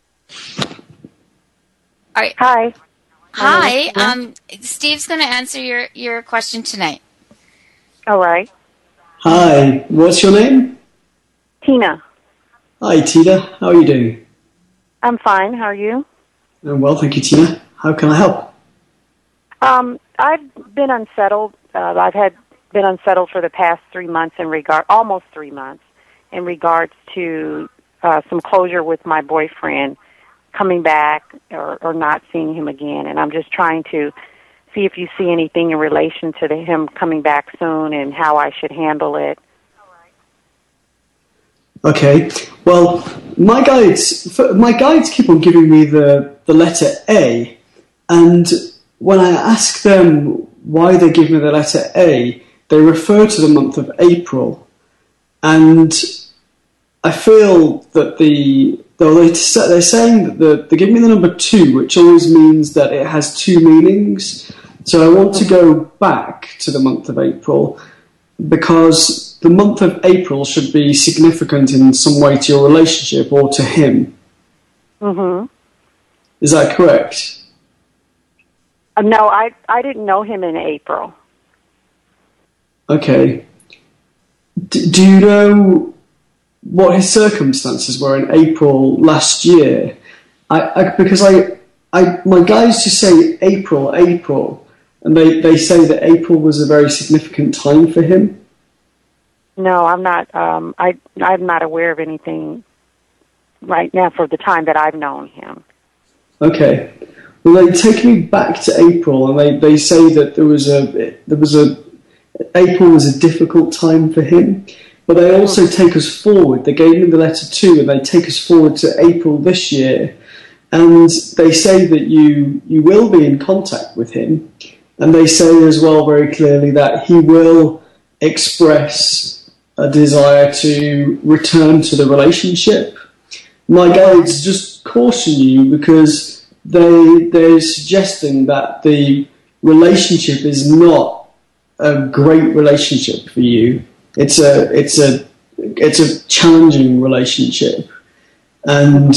All right. Hi. Hi. Um, Steve's going to answer your, your question tonight. All right. Hi, what's your name? Tina. Hi, Tina. How are you doing? I'm fine. How are you? I'm well, thank you, Tina. How can I help? Um, I've been unsettled. Uh, I've had been unsettled for the past three months in regard, almost three months, in regards to uh, some closure with my boyfriend coming back or, or not seeing him again. And I'm just trying to see if you see anything in relation to the, him coming back soon and how I should handle it. Okay. Well, my guides, my guides keep on giving me the, the letter A, and when I ask them why they give me the letter A, they refer to the month of April, and I feel that the though they they're saying that the, they give me the number two, which always means that it has two meanings. So I want to go back to the month of April because the month of April should be significant in some way to your relationship or to him. Mm-hmm. Is that correct? Uh, no, I I didn't know him in April. Okay. D- do you know what his circumstances were in April last year? I, I because I, I my guys just say April, April, and they, they say that April was a very significant time for him. No, I'm not. Um, I I'm not aware of anything right now for the time that I've known him. Okay. Well, they take me back to April, and they, they say that there was a there was a April was a difficult time for him, but they also take us forward. They gave me the letter two, and they take us forward to April this year, and they say that you you will be in contact with him, and they say as well very clearly that he will express a desire to return to the relationship. My guides just caution you because they they're suggesting that the relationship is not a great relationship for you. It's a it's a it's a challenging relationship, and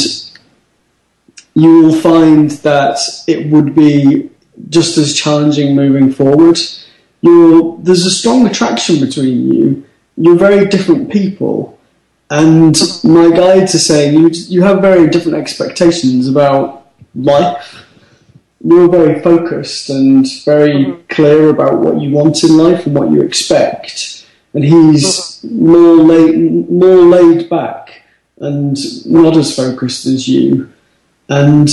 you will find that it would be just as challenging moving forward. You're, there's a strong attraction between you. You're very different people, and my guides are saying you you have very different expectations about life. You're very focused and very mm-hmm. clear about what you want in life and what you expect, and he's more laid more laid back and not as focused as you. And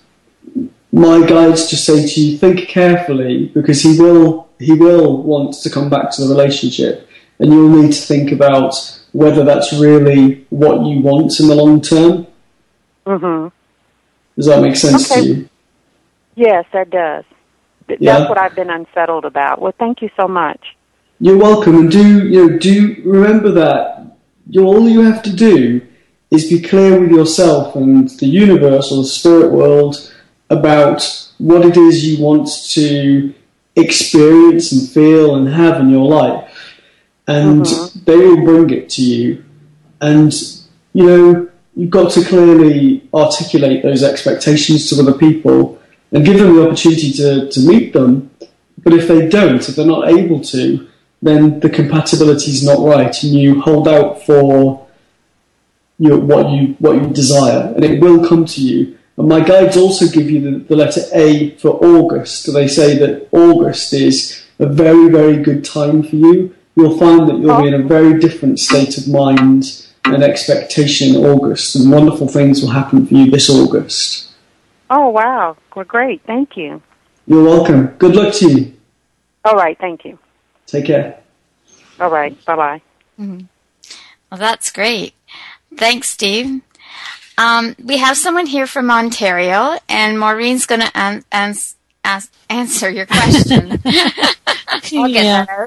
my guides just say to you, think carefully, because he will he will want to come back to the relationship, and you'll need to think about whether that's really what you want in the long term. Mm-hmm. Does that make sense okay. to you? Yes, that does. That's yeah. what I've been unsettled about. Well, thank you so much. You're welcome, and do you know, do remember that you, all you have to do is be clear with yourself and the universe or the spirit world about what it is you want to experience and feel and have in your life, and mm-hmm. they will bring it to you. And you know, you've got to clearly articulate those expectations to other people and give them the opportunity to, to meet them. But if they don't, if they're not able to, then the compatibility is not right, and you hold out for your, what you what you desire, and it will come to you. And my guides also give you the, the letter A for August. They say that August is a very, very good time for you. You'll find that you'll be in a very different state of mind and expectation in August, and wonderful things will happen for you this August. Oh, wow. Well, great. Thank you. You're welcome. Good luck to you. All right. Thank you. Take care. All right. Bye-bye. Mm-hmm. Well, that's great. Thanks, Steve. Um, we have someone here from Ontario, and Maureen's going to an- ans- ans- answer your question. I'll get yeah.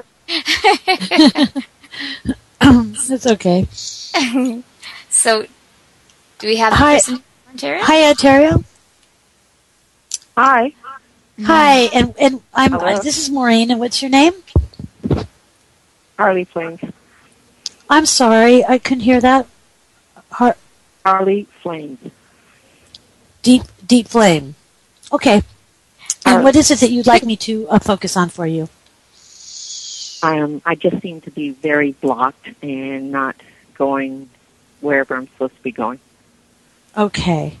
That's okay. So, do we have a Hi. person from Ontario? Hi, Ontario. Hi. Hi, and and I'm. Hello. This is Maureen, and what's your name? Harley Flames. I'm sorry, I couldn't hear that. Har- Harley Flames. Deep, deep flame. Okay. And Harley. what is it that you'd like me to uh, focus on for you? Um, I just seem to be very blocked and not going wherever I'm supposed to be going. Okay.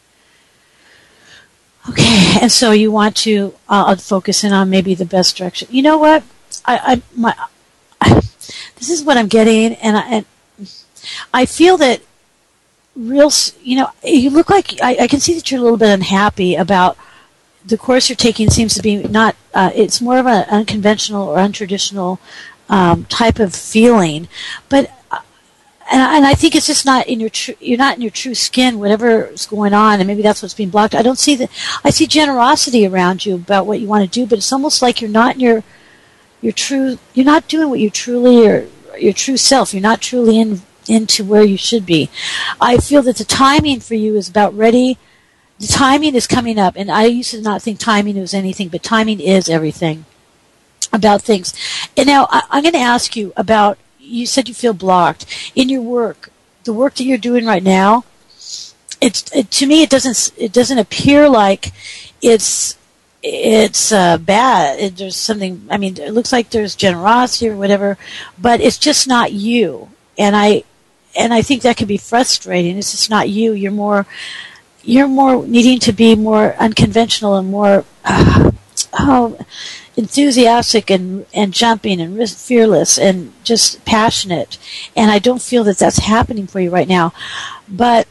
Okay, and so you want to uh, focus in on maybe the best direction. You know what? I, I my I, this is what I'm getting, and I, and I feel that real. You know, you look like I, I can see that you're a little bit unhappy about the course you're taking. Seems to be not. Uh, it's more of an unconventional or untraditional um, type of feeling, but. And I, and I think it's just not in your true, you're not in your true skin, whatever's going on, and maybe that's what's being blocked. I don't see that. I see generosity around you about what you want to do, but it's almost like you're not in your, your true, you're not doing what you truly are, your true self. You're not truly in, into where you should be. I feel that the timing for you is about ready. The timing is coming up, and I used to not think timing was anything, but timing is everything about things. And now I, I'm going to ask you about, you said you feel blocked in your work. The work that you're doing right now, it's it, to me it doesn't it doesn't appear like it's it's uh, bad. It, there's something. I mean, it looks like there's generosity or whatever, but it's just not you. And I and I think that can be frustrating. It's just not you. You're more you're more needing to be more unconventional and more uh, oh. enthusiastic and, and jumping and risk, fearless and just passionate. And I don't feel that that's happening for you right now. But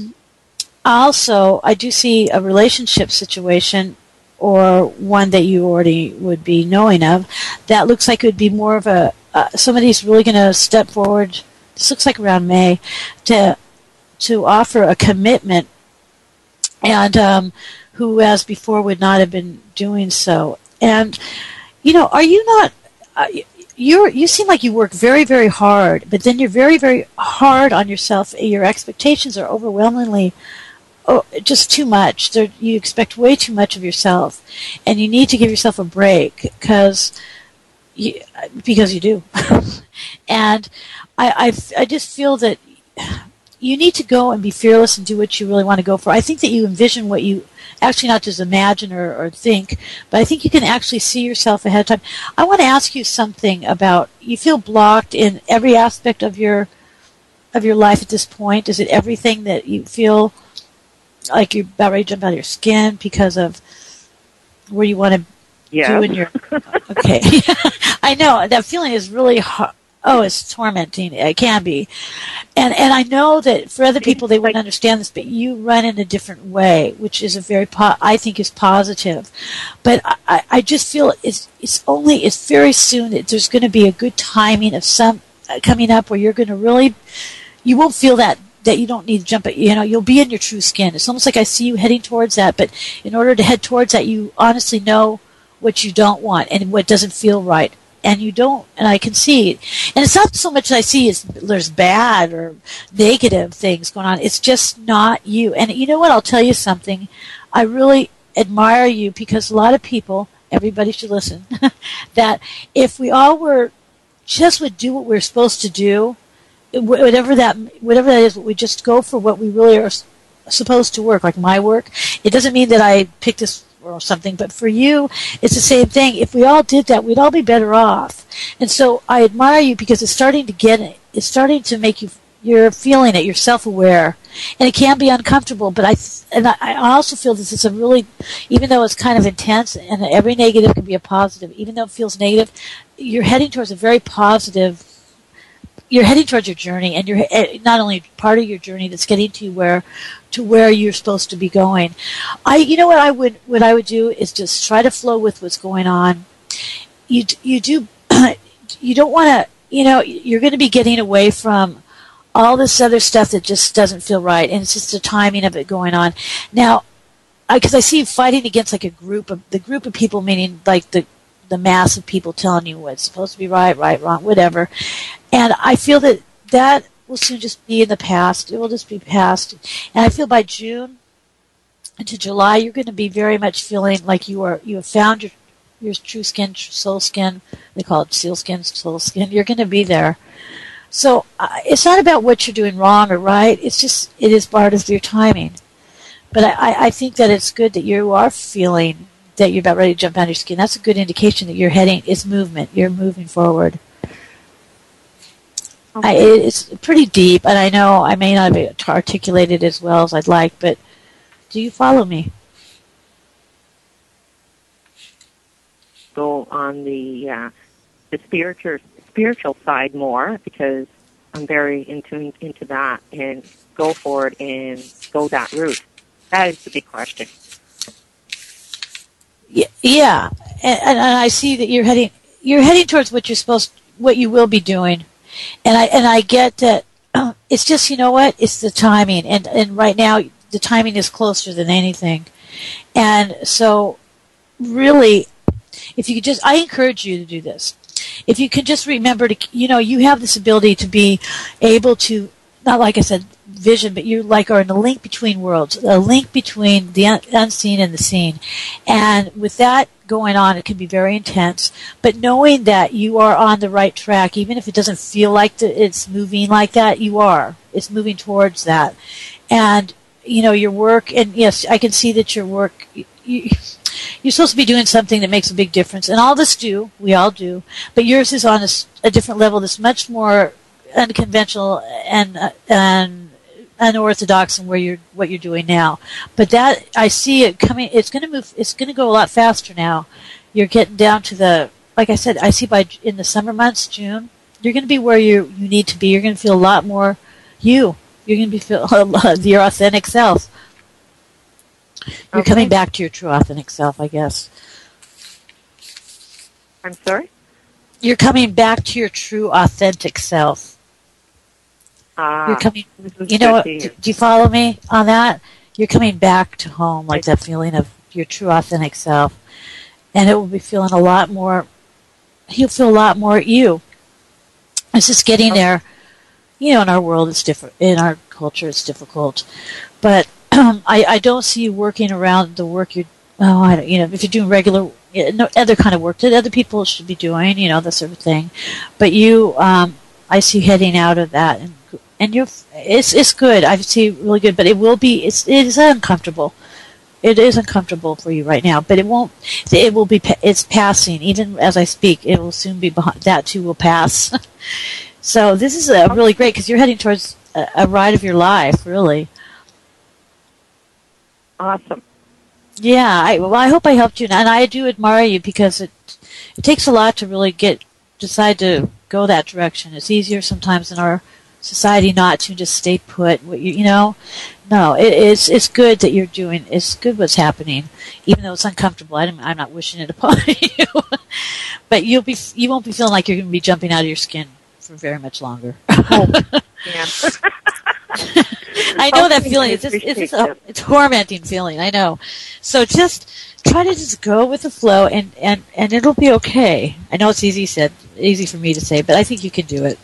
also, I do see a relationship situation or one that you already would be knowing of that looks like it would be more of a, uh, somebody's really going to step forward, this looks like around May, to to offer a commitment, and um, who as before would not have been doing so. And, you know, are you not, uh, you're, you seem like you work very, very hard, but then you're very, very hard on yourself. Your expectations are overwhelmingly, oh, just too much. They're, you expect way too much of yourself, and you need to give yourself a break because you, because you do. And I, I, I just feel that you need to go and be fearless and do what you really want to go for. I think that you envision what you actually not just imagine or, or think, but I think you can actually see yourself ahead of time. I want to ask you something about, you feel blocked in every aspect of your of your life at this point? Is it everything that you feel like you're about ready to jump out of your skin because of where you want to Yes. do in your... Okay. I know, that feeling is really hard. Oh, it's tormenting. It can be. And and I know that for other people, they wouldn't understand this, but you run in a different way, which is a very, po- I think is positive. But I, I just feel it's it's only, it's very soon that there's going to be a good timing of some uh, coming up where you're going to really, you won't feel that, that you don't need to jump, you know, you'll be in your true skin. It's almost like I see you heading towards that, but in order to head towards that, you honestly know what you don't want and what doesn't feel right. And you don't, and I can see it. And it's not so much I see is there's bad or negative things going on. It's just not you. And you know what? I'll tell you something. I really admire you because a lot of people, everybody should listen, that if we all were, just would do what we're supposed to do, whatever that, whatever that is, we just go for what we really are supposed to work, like my work. It doesn't mean that I picked this or something, but for you, it's the same thing. If we all did that, we'd all be better off. And so I admire you because it's starting to get it. It's starting to make you, you're feeling it, you're self-aware. And it can be uncomfortable, but I, and I also feel this is a really, even though it's kind of intense and every negative can be a positive, even though it feels negative, you're heading towards a very positive, you're heading towards your journey, and you're not only part of your journey that's getting to where, to where you're supposed to be going. I, you know what I would, what I would do is just try to flow with what's going on. You, you do, you don't want to, you know, you're going to be getting away from all this other stuff that just doesn't feel right, and it's just the timing of it going on. Now, because I, I see you fighting against like a group of, the group of people, meaning like the, the mass of people telling you what's supposed to be right, right, wrong, whatever. And I feel that that will soon just be in the past. It will just be past. And I feel by June into July, you're going to be very much feeling like you are, you have found your, your true skin, soul skin. They call it seal skin, soul skin. You're going to be there. So uh, it's not about what you're doing wrong or right. It's just, it is part of your timing. But I, I think that it's good that you are feeling that you're about ready to jump out of your skin. That's a good indication that you're heading, it's movement. You're moving forward. Okay. I, it's pretty deep, and I know I may not be articulated as well as I'd like, but do you follow me? Go on the uh, the spiritual spiritual side more because I'm very into into that, and go for it and go that route. That is the big question. Yeah, yeah. And, and I see that you're heading you're heading towards what you're supposed, what you will be doing. And I and I get that uh, it's just, you know what, it's the timing, and and right now the timing is closer than anything, and so really, if you could just, I encourage you to do this. If you can just remember to, you know, you have this ability to be able to, not like I said, vision, but you like are in a link between worlds, a link between the un- unseen and the seen, and with that going on, it can be very intense, but knowing that you are on the right track, even if it doesn't feel like the, it's moving like that, you are. It's moving towards that. And, you know, your work, and yes, I can see that your work, you, you're supposed to be doing something that makes a big difference, and all of us do, we all do, but yours is on a, a different level that's much more unconventional and, uh, and unorthodox in where you're, what you're doing now. But that, I see it coming, it's going to move, it's going to go a lot faster now. You're getting down to the, like I said, I see by, in the summer months, June, you're going to be where you you need to be. You're going to feel a lot more you. You're going to be feel your authentic self. You're Okay. coming back to your true authentic self, I guess. I'm sorry? You're coming back to your true authentic self. Uh, You're coming, this is you know good what, to hear. do you follow me on that? You're coming back to home, like that feeling of your true authentic self. And it will be feeling a lot more, you'll feel a lot more you. It's just getting there. You know, in our world it's different, in our culture it's difficult. But um, I, I don't see you working around the work you're, oh, I don't, you know, if you're doing regular you know, other kind of work that other people should be doing, you know, that sort of thing. But you, um, I see heading out of that, and and you're, it's it's good. I see really good, but it will be, it's it is uncomfortable. It is uncomfortable for you right now, but it won't. It will be. It's passing. Even as I speak, it will soon be behind. That too will pass. So this is a really great, because you're heading towards a, a ride of your life, really. Awesome. Yeah. I, well, I hope I helped you, and I do admire you, because it it takes a lot to really get decide to go that direction. It's easier sometimes in our society not to just stay put. What you you know. No, it, it's it's good that you're doing. It's good what's happening, even though it's uncomfortable. I I'm not wishing it upon you, but you'll be you won't be feeling like you're going to be jumping out of your skin for very much longer. Oh, yeah. I know that feeling. It's just, it's just a it's a tormenting feeling. I know. So just try to just go with the flow, and, and, and it'll be okay. I know it's easy said, easy for me to say, but I think you can do it.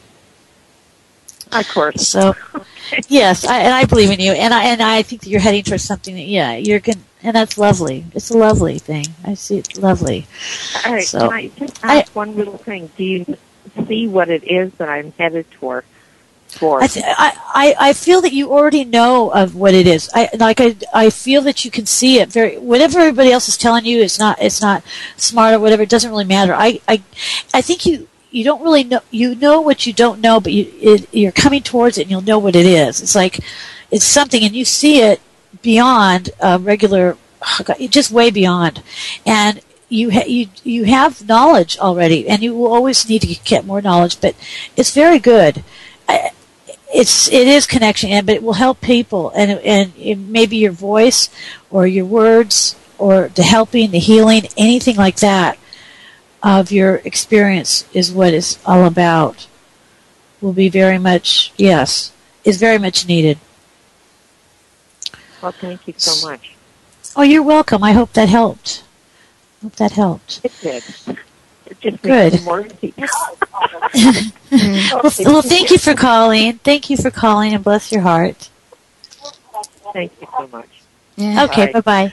Of course. So, yes, I, and I believe in you, and I and I think that you're heading towards something that, yeah, you're going, and that's lovely. It's a lovely thing. I see it lovely. All right. So, can I just ask I, one little thing? Do you see what it is that I'm headed toward? toward? I, th- I, I I feel that you already know of what it is. I like I I feel that you can see it. Very whatever everybody else is telling you, it's not it's not smart or whatever. It doesn't really matter. I I I think you. You don't really know. You know what you don't know, but you, it, you're coming towards it, and you'll know what it is. It's like it's something, and you see it beyond uh, regular, just way beyond. And you ha- you you have knowledge already, and you will always need to get more knowledge. But it's very good. I, it's it is connection, and but it will help people, and and it maybe your voice, or your words, or the helping, the healing, anything like that of your experience is what it's all about. Will be very much, yes, is very much needed. Well, thank you so much. Oh, you're welcome. I hope that helped. Hope that helped. It did. It just good. Makes me more easy. well, well, thank you for calling. Thank you for calling, and bless your heart. Thank you so much. Yeah. Okay, bye bye.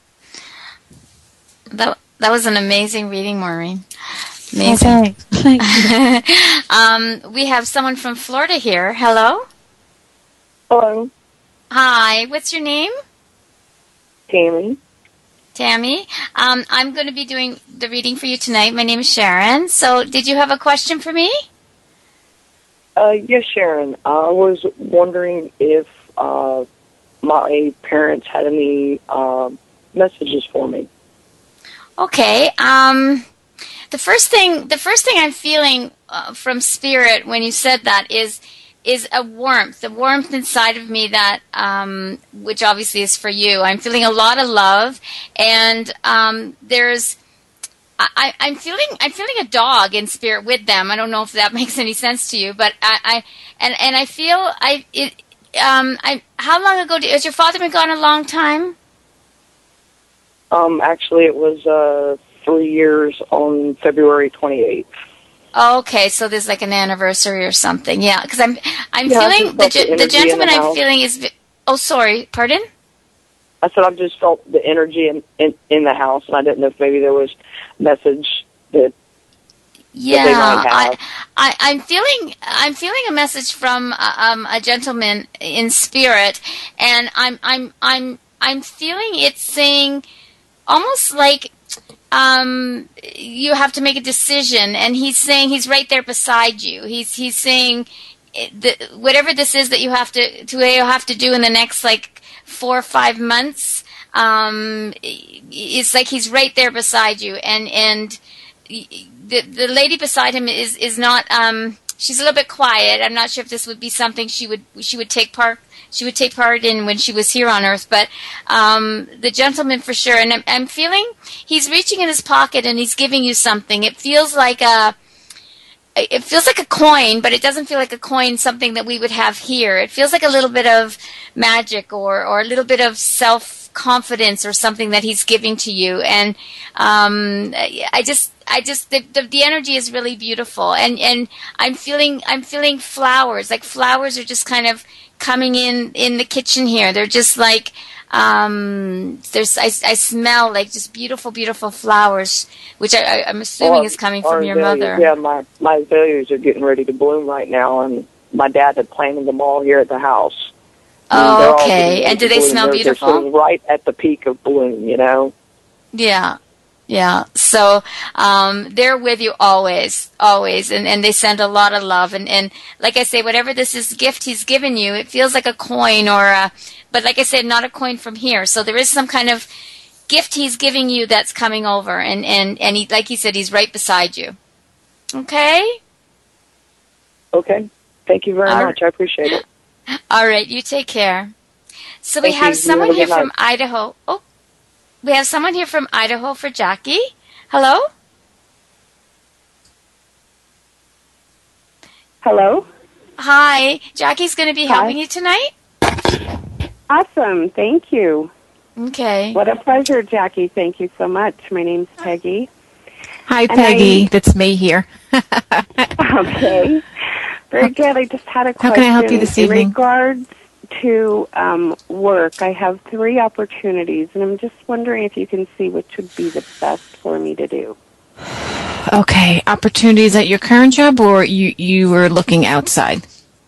That that was an amazing reading, Maureen. Amazing. Okay. Thank you. um, we have someone from Florida here. Hello. Hello. Hi. What's your name? Tammy. Tammy. Um, I'm going to be doing the reading for you tonight. My name is Sharon. So, did you have a question for me? Uh, yes, Sharon. I was wondering if uh, my parents had any uh, messages for me. Okay. Um, the first thing, the first thing I'm feeling uh, from Spirit when you said that is is a warmth, the warmth inside of me that, um, which obviously is for you. I'm feeling a lot of love, and um, there's, I, I'm feeling, I'm feeling a dog in Spirit with them. I don't know if that makes any sense to you, but I, I and and I feel I, it, um, I. How long ago did, has your father been gone? A long time. Um, actually, it was uh, three years on February twenty-eighth. Okay, so there's like an anniversary or something. Yeah, because I'm I'm yeah, feeling the, the, the gentleman the I'm feeling is. Oh, sorry. Pardon? I said I've just felt the energy in, in in the house, and I didn't know if maybe there was a message that. Yeah, that they might have. I, I I'm feeling I'm feeling a message from uh, um, a gentleman in Spirit, and I'm I'm I'm I'm feeling it saying. Almost like um, you have to make a decision, and he's saying he's right there beside you. He's he's saying that whatever this is that you have to to you have to do in the next like four or five months. Um, it's like he's right there beside you, and and the the lady beside him is is not. Um, she's a little bit quiet. I'm not sure if this would be something she would she would take part. She would take part in when she was here on Earth, but um, the gentleman for sure. And I'm, I'm feeling he's reaching in his pocket and he's giving you something. It feels like a, it feels like a coin, but it doesn't feel like a coin. Something that we would have here. It feels like a little bit of magic or or a little bit of self confidence or something that he's giving to you. And um, I just. I just the, the the energy is really beautiful, and and I'm feeling I'm feeling flowers like flowers are just kind of coming in in the kitchen here. They're just like Um, there's I, I smell like just beautiful, beautiful flowers, which I, I, I'm assuming Or- is coming or from your azaleas. mother. Yeah, my, my azaleas are getting ready to bloom right now, and my dad had planted them all here at the house. And they're Oh, all getting okay. ready And do to they bloom. smell They're- beautiful? They're sitting right at the peak of bloom, you know? Yeah. Yeah. So, um, they're with you always, always. And, and they send a lot of love. And, and like I say, whatever this is gift he's given you, it feels like a coin or a, but like I said, not a coin from here. So there is some kind of gift he's giving you that's coming over. And, and, and he, like he said, he's right beside you. Okay? Okay. Thank you very All much. I appreciate it. All right. You take care. So we Thank have you. You someone have a here good from night. Idaho. Oh, we have someone here from Idaho for Jackie. Hello? Hello. Hi. Jackie's going to be Hi. helping you tonight? Awesome. Thank you. Okay. What a pleasure, Jackie. Thank you so much. My name's Peggy. Hi, And Peggy. I- That's me here. Okay. Very good. I just had a question. How can I help you this in evening? regards to um, work. I have three opportunities, and I'm just wondering if you can see which would be the best for me to do. Okay, opportunities at your current job, or you you were looking outside?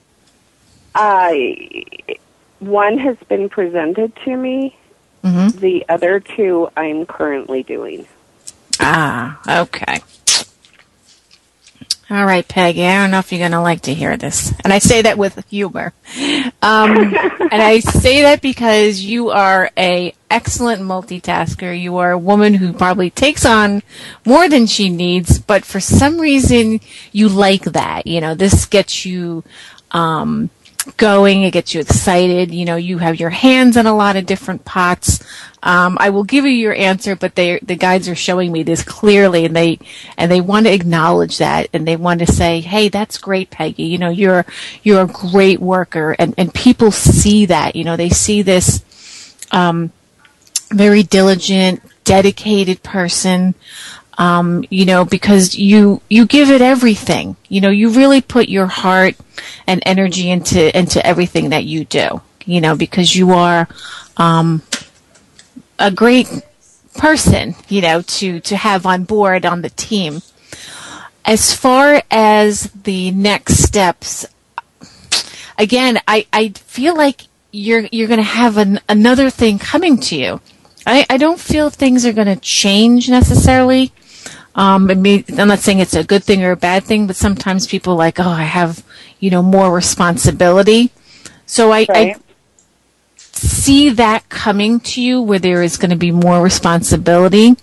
I one has been presented to me. Mm-hmm. The other two I'm currently doing. Ah, okay. All right, Peggy, I don't know if you're going to like to hear this. And I say that with humor. Um, and I say that because you are a excellent multitasker. You are a woman who probably takes on more than she needs, but for some reason you like that. You know, this gets you um, going. It gets you excited. You know, you have your hands in a lot of different pots. Um, I will give you your answer, but they, the guides are showing me this clearly, and they and they want to acknowledge that, and they want to say, "Hey, that's great, Peggy. You know, you're you're a great worker," and and people see that. You know, they see this um, very diligent, dedicated person. Um, you know, because you you give it everything. You know, you really put your heart and energy into into everything that you do. You know, because you are um, a great person, you know, to, to have on board on the team. As far as the next steps, again, I, I feel like you're you're going to have an, another thing coming to you. I, I don't feel things are going to change necessarily. Um, I mean, I'm not saying it's a good thing or a bad thing, but sometimes people are like, oh, I have, you know, more responsibility. So I, I see that coming to you where there is going to be more responsibility.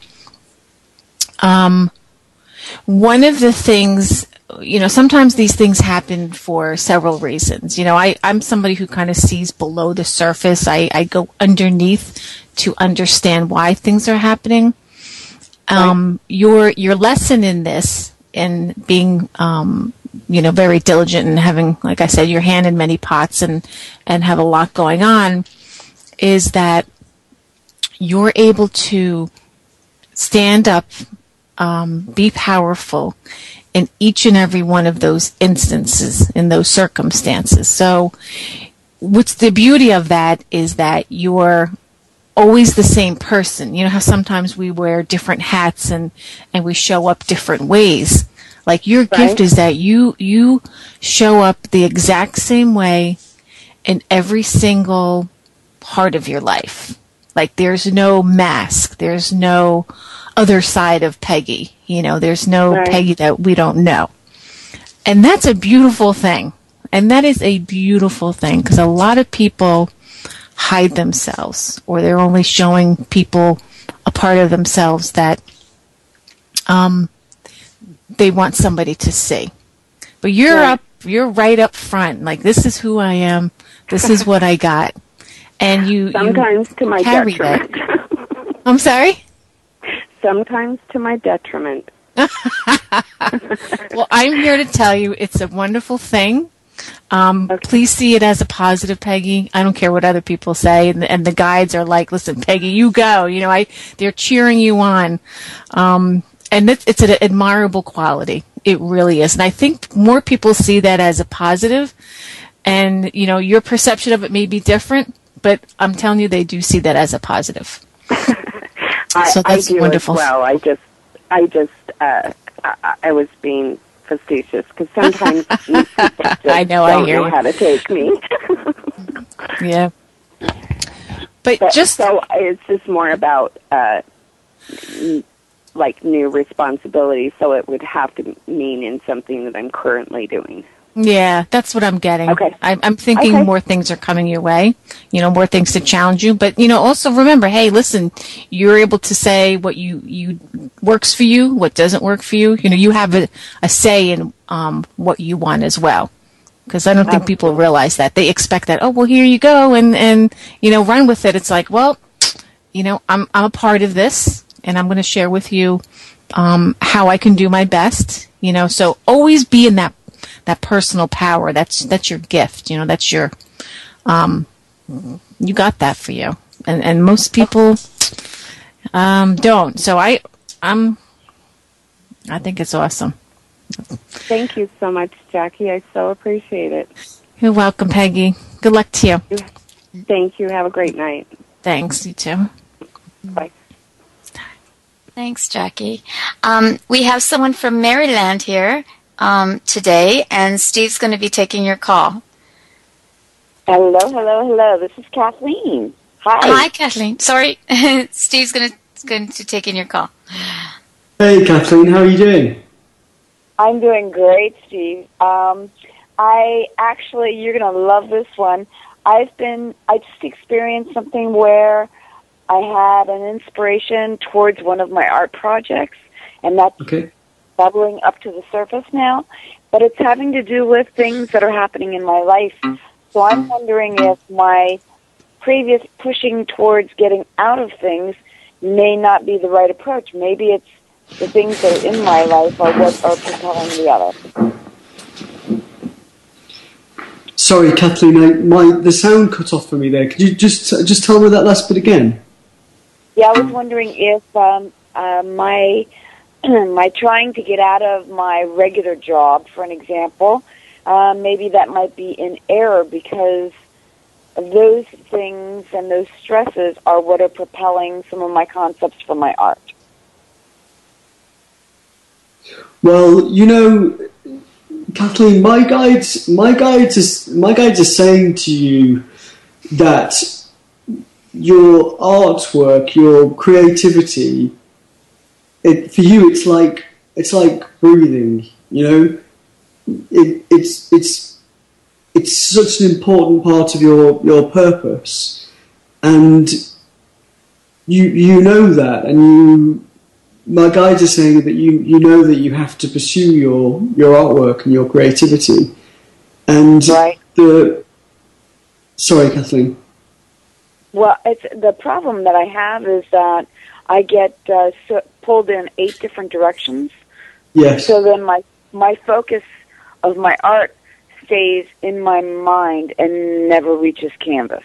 Um, one of the things, you know, sometimes these things happen for several reasons. You know, I, I'm somebody who kind of sees below the surface. I, I go underneath to understand why things are happening. Um, your, your lesson in this, in being, um, you know, very diligent and having, like I said, your hand in many pots and, and have a lot going on, is that you're able to stand up, um, be powerful in each and every one of those instances, in those circumstances. So what's the beauty of that is that you're always the same person. You know how sometimes we wear different hats and, and we show up different ways. Like your Right. gift is that you you show up the exact same way in every single part of your life. Like there's no mask. There's no other side of Peggy. You know, there's no Right. Peggy that we don't know. And that's a beautiful thing. And that is a beautiful thing because a lot of people hide themselves, or they're only showing people a part of themselves that um, they want somebody to see. But you're Right. up, you're right up front. Like, this is who I am. This is what I got. And you Sometimes you to my carry detriment. that. I'm sorry? Sometimes to my detriment. Well, I'm here to tell you it's a wonderful thing. Um, Please see it as a positive, Peggy. I don't care what other people say. And, and the guides are like, listen, Peggy, you go. You know, I they're cheering you on. Um, and it's, it's an admirable quality. It really is. And I think more people see that as a positive. And, you know, your perception of it may be different, but I'm telling you, they do see that as a positive. I, so that's I do wonderful. As well, I just, I just, uh, I, I was being facetious because sometimes you people just I know, don't I hear know you. how to take me. Yeah. But, but just so it's just more about uh, n- like new responsibilities. So it would have to mean in something that I'm currently doing. Yeah, that's what I'm getting. Okay. I'm, I'm thinking Okay. more things are coming your way, you know, more things to challenge you. But, you know, also remember, hey, listen, you're able to say what you, you works for you, what doesn't work for you. You know, you have a, a say in um, what you want as well. Because I don't think people realize that. They expect that, oh, well, here you go, and, and you know, run with it. It's like, well, you know, I'm I'm a part of this, and I'm going to share with you um, how I can do my best. You know, so always be in that that personal power. That's that's your gift. You know, that's your um, you got that for you, and and most people um, don't. So I I'm I think it's awesome. Thank you so much, Jackie. I so appreciate it. You're welcome, Peggy. Good luck to you. Thank you. Have a great night. Thanks. You too. Bye. Thanks, Jackie. Um, we have someone from Maryland here um, today, and Steve's going to be taking your call. Hello, hello, hello. This is Kathleen. Hi. Hi, Kathleen. Sorry, Steve's going to going to take in your call. Hey, Kathleen. How are you doing? I'm doing great, Steve. Um, I actually, you're going to love this one. I've been, I just experienced something where I had an inspiration towards one of my art projects, and that's Okay. bubbling up to the surface now. But it's having to do with things that are happening in my life. So I'm wondering if my previous pushing towards getting out of things may not be the right approach. Maybe it's the things that are in my life are what are propelling the other. Sorry, Kathleen. I, my the sound cut off for me there. Could you just just tell me that last bit again? Yeah, I was wondering if um, uh, my my trying to get out of my regular job, for an example, uh, maybe that might be in error because those things and those stresses are what are propelling some of my concepts for my art. Well, you know, Kathleen, my guides, my guides, is, my guides are saying to you that your artwork, your creativity, it, for you, it's like it's like breathing. You know, it, it's it's it's such an important part of your your purpose, and you you know that, and you. My guides are saying that you, you know that you have to pursue your, your artwork and your creativity. And right. the sorry, Kathleen. Well, it's the problem that I have is that I get uh, so pulled in eight different directions. Yes. So then my my focus of my art stays in my mind and never reaches canvas.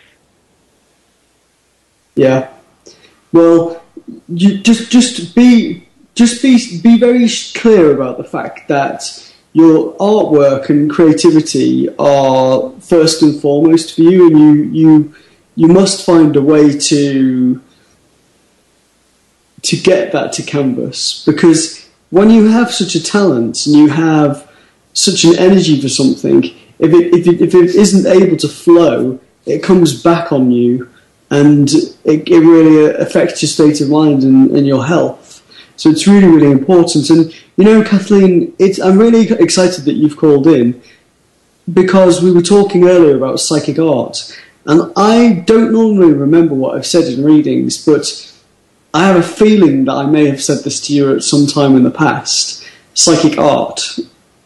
Yeah. Well, you just just be just be be very clear about the fact that your artwork and creativity are first and foremost for you, and you you you must find a way to to get that to canvas, because when you have such a talent and you have such an energy for something, if it if it, if it isn't able to flow, it comes back on you. And it, it really affects your state of mind and, and your health. So it's really, really important. And, you know, Kathleen, it's, I'm really excited that you've called in, because we were talking earlier about psychic art. And I don't normally remember what I've said in readings, but I have a feeling that I may have said this to you at some time in the past. Psychic art.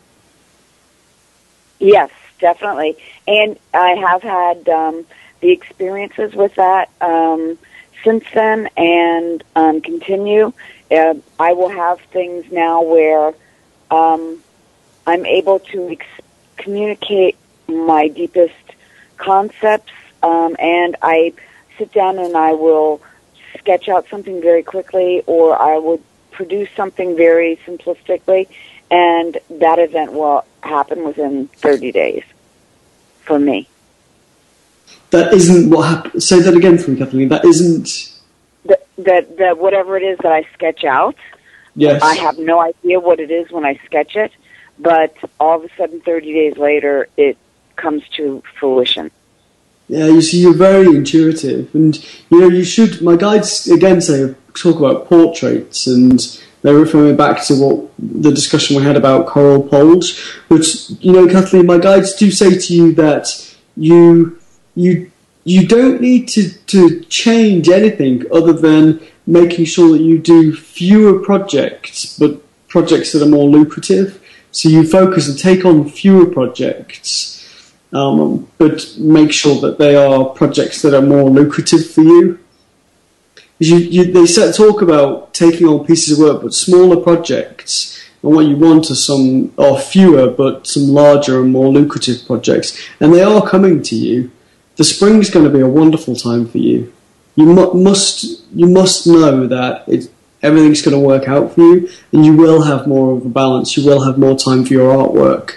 Yes, definitely. And I have had... Um, the experiences with that um, since then, and um, continue. Uh, I will have things now where um, I'm able to ex- communicate my deepest concepts, um, and I sit down and I will sketch out something very quickly, or I would produce something very simplistically, and that event will happen within thirty days for me. That isn't what happened. Say that again for me, Kathleen. That isn't... That, that, that whatever it is that I sketch out, yes. I have no idea what it is when I sketch it, but all of a sudden, thirty days later, it comes to fruition. Yeah, you see, you're very intuitive. And, you know, you should... My guides, again, say, talk about portraits, and they're referring back to what the discussion we had about coral poles. But, you know, Kathleen, my guides do say to you that you... You you don't need to, to change anything other than making sure that you do fewer projects, but projects that are more lucrative. So you focus and take on fewer projects, um, but make sure that they are projects that are more lucrative for you. You, you, they set, talk about taking on pieces of work, but smaller projects. And what you want are some are fewer, but some larger and more lucrative projects. And they are coming to you. The spring's going to be a wonderful time for you. You mu- must you must know that it, everything's going to work out for you, and you will have more of a balance. You will have more time for your artwork.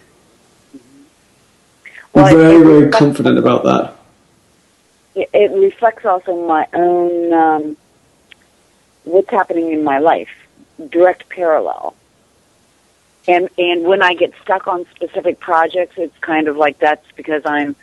Well, I'm very, it, it very reflects, confident about that. It, it reflects also my own, um, what's happening in my life, direct parallel. And and when I get stuck on specific projects, it's kind of like that's because I'm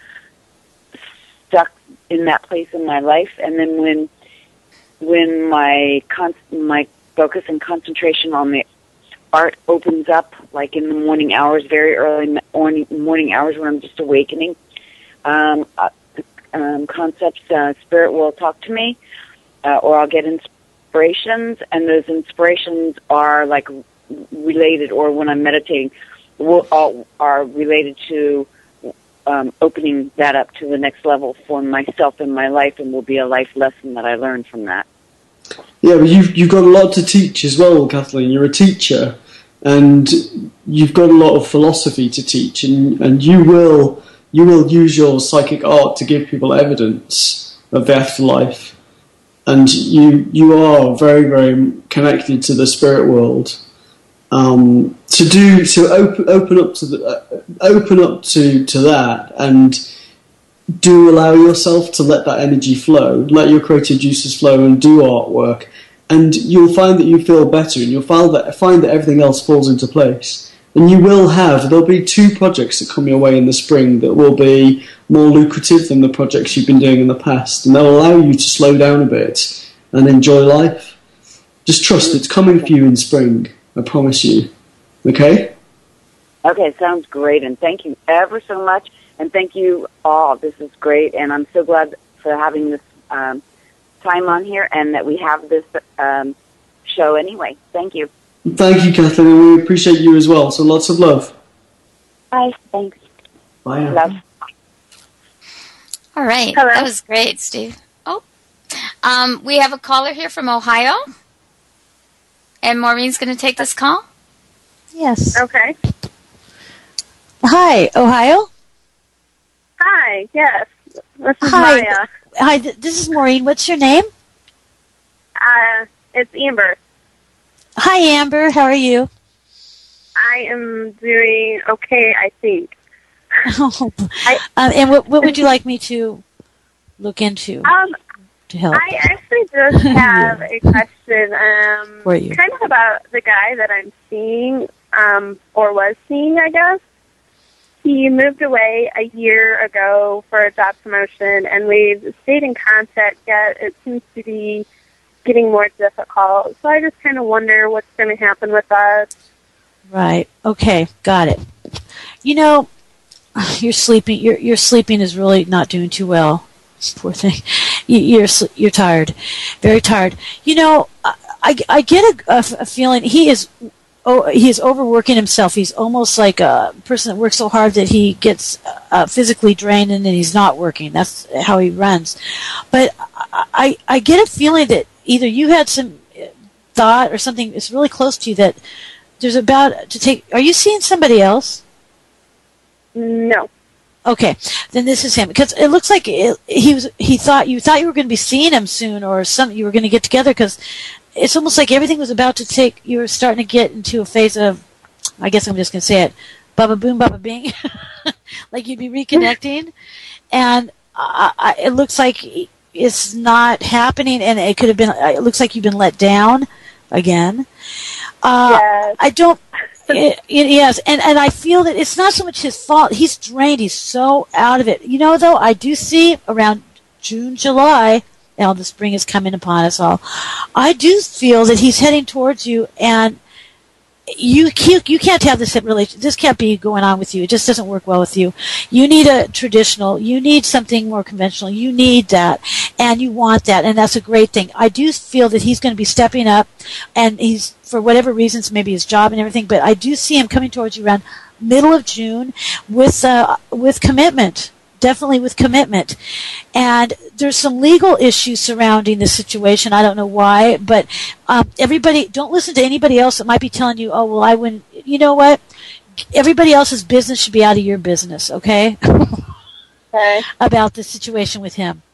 stuck in that place in my life. And then when when my con- my focus and concentration on the art opens up, like in the morning hours, very early morning morning hours when I'm just awakening, um, uh, um, concepts, uh, spirit will talk to me, uh, or I'll get inspirations, and those inspirations are like related, or when I'm meditating, will, all, are related to um, opening that up to the next level for myself in my life, and will be a life lesson that I learned from that. Yeah, but you've you've got a lot to teach as well, Kathleen. You're a teacher, and you've got a lot of philosophy to teach, and, and you will you will use your psychic art to give people evidence of the afterlife, and you you are very, very connected to the spirit world. Um, to do so, open open up to the uh, open up to, to that, and do allow yourself to let that energy flow, let your creative juices flow, and do artwork, and you'll find that you feel better, and you'll find that find that everything else falls into place. And you will have there'll be two projects that come your way in the spring that will be more lucrative than the projects you've been doing in the past, and they'll allow you to slow down a bit and enjoy life. Just trust it's coming for you in spring. I promise you. Okay? Okay, sounds great, and thank you ever so much, and thank you all. This is great, and I'm so glad for having this um, time on here, and that we have this um, show anyway. Thank you. Thank you, Kathleen, and we appreciate you as well. So lots of love. Bye. Thanks. Bye. Love. All right. Hello. That was great, Steve. Oh, um, we have a caller here from Ohio. And Maureen's going to take this call? Yes. Okay. Hi, Ohio? Hi, yes. This is Hi. Maya. Hi, th- this is Maureen. What's your name? Uh, it's Amber. Hi, Amber. How are you? I am doing okay, I think. Oh, I, um, and what, what would you like me to look into um, to help? I actually just have a question, um, For you. kind of about the guy that I'm seeing, um, or was seeing, I guess. He moved away a year ago for a job promotion, and we've stayed in contact, yet it seems to be getting more difficult. So I just kind of wonder what's going to happen with us. Right. Okay. Got it. You know, you're sleeping. Your your sleeping is really not doing too well. Poor thing. You, you're sl- you're tired, very tired. You know, I I, I get a, a, a feeling he is. Oh, he is overworking himself. He's almost like a person that works so hard that he gets uh, physically drained and then he's not working. That's how he runs. But I, I, I get a feeling that either you had some thought or something that's really close to you that there's about to take. Are you seeing somebody else? No. Okay, then this is him because it looks like it, he was. He thought you thought you were going to be seeing him soon, or something. You were going to get together because it's almost like everything was about to take. You were starting to get into a phase of. I guess I'm just going to say it, baba boom, baba bing, like you'd be reconnecting, and I, I, it looks like it's not happening, and it could have been. It looks like you've been let down again. Uh, yes. I don't. It, it, yes, and, and I feel that it's not so much his fault. He's drained. He's so out of it. You know, though, I do see around June, July, now the spring is coming upon us all, I do feel that he's heading towards you, and you can't, you can't have this relation. This can't be going on with you. It just doesn't work well with you. You need a traditional. You need something more conventional. You need that, and you want that, and that's a great thing. I do feel that he's going to be stepping up, and he's, for whatever reasons, maybe his job and everything, but I do see him coming towards you around middle of June with uh, with commitment. Definitely with commitment. And there's some legal issues surrounding this situation. I don't know why, but um, everybody, don't listen to anybody else that might be telling you, oh, well, I wouldn't, you know what? Everybody else's business should be out of your business, okay? Okay. About the situation with him.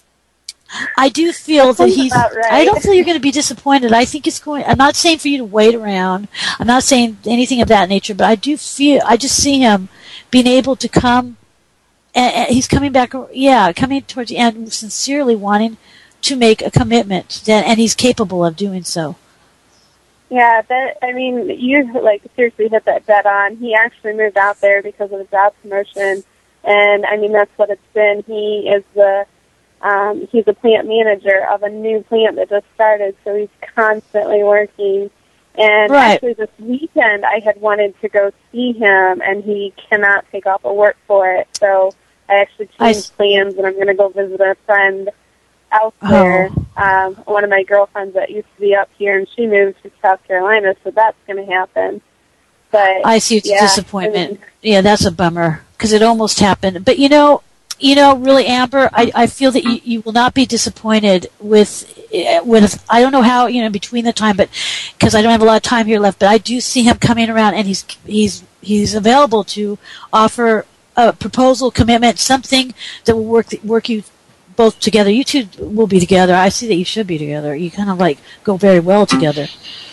I do feel that he's, right. I don't feel you're going to be disappointed. I think it's going, I'm not saying for you to wait around. I'm not saying anything of that nature, but I do feel, I just see him being able to come. And he's coming back, yeah, coming towards the end, sincerely wanting to make a commitment, and he's capable of doing so. Yeah, that, I mean, you like seriously hit that dead on. He actually moved out there because of a job promotion, and I mean that's what it's been. He is the um, he's a plant manager of a new plant that just started, so he's constantly working. And right. actually this weekend I had wanted to go see him, and he cannot take off of work for it. So I actually changed I... plans, and I'm going to go visit a friend out there. Oh. Um, one of my girlfriends that used to be up here, and she moved to South Carolina, so that's going to happen. But I see it's yeah, a disappointment. I mean, yeah, that's a bummer, because it almost happened. But, you know, you know, really, Amber, I, I feel that you, you will not be disappointed with, with, I don't know how, you know, between the time, but, because I don't have a lot of time here left, but I do see him coming around, and he's, he's, he's available to offer a proposal, commitment, something that will work, work you both together. You two will be together. I see that you should be together. You kind of like go very well together.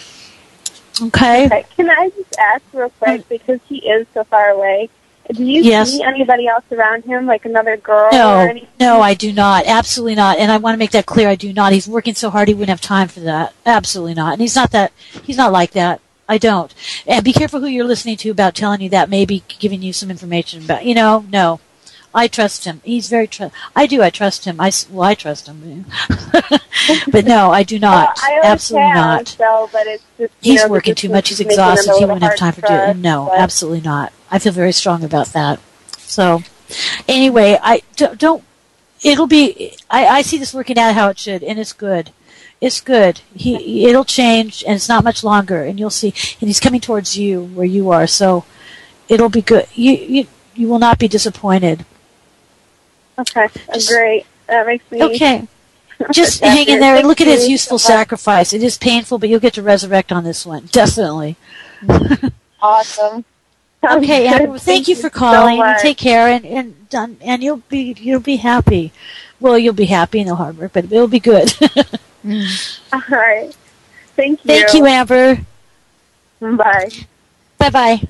Okay. Okay. Can I just ask real quick, because he is so far away, do you yes. see anybody else around him, like another girl no, or anything? No, I do not. Absolutely not. And I want to make that clear. I do not. He's working so hard he wouldn't have time for that. Absolutely not. And he's not that, he's not like that. I don't. And be careful who you're listening to about telling you that, maybe giving you some information about, you know, no. I trust him. He's very trust. I do. I trust him. I well, I trust him. But no, I do not. Uh, I absolutely have, not. So, but it's just, he's know, working too much. He's exhausted. He wouldn't have time for it. No, but. Absolutely not. I feel very strong about that. So, anyway, I don't. don't it'll be. I, I see this working out how it should, and it's good. It's good. He. It'll change, and it's not much longer, and you'll see. And he's coming towards you where you are. So, it'll be good. You. You. You will not be disappointed. Okay, just, great. That makes me... Okay. Just hang in there and look at his useful sacrifice. It is painful, but you'll get to resurrect on this one. Definitely. Awesome. Okay, Amber, well, thank you for calling. So take care, and and done, and you'll be you'll be happy. Well, you'll be happy in the hard work, but it'll be good. All right. Thank you. Thank you, Amber. Bye. Bye-bye.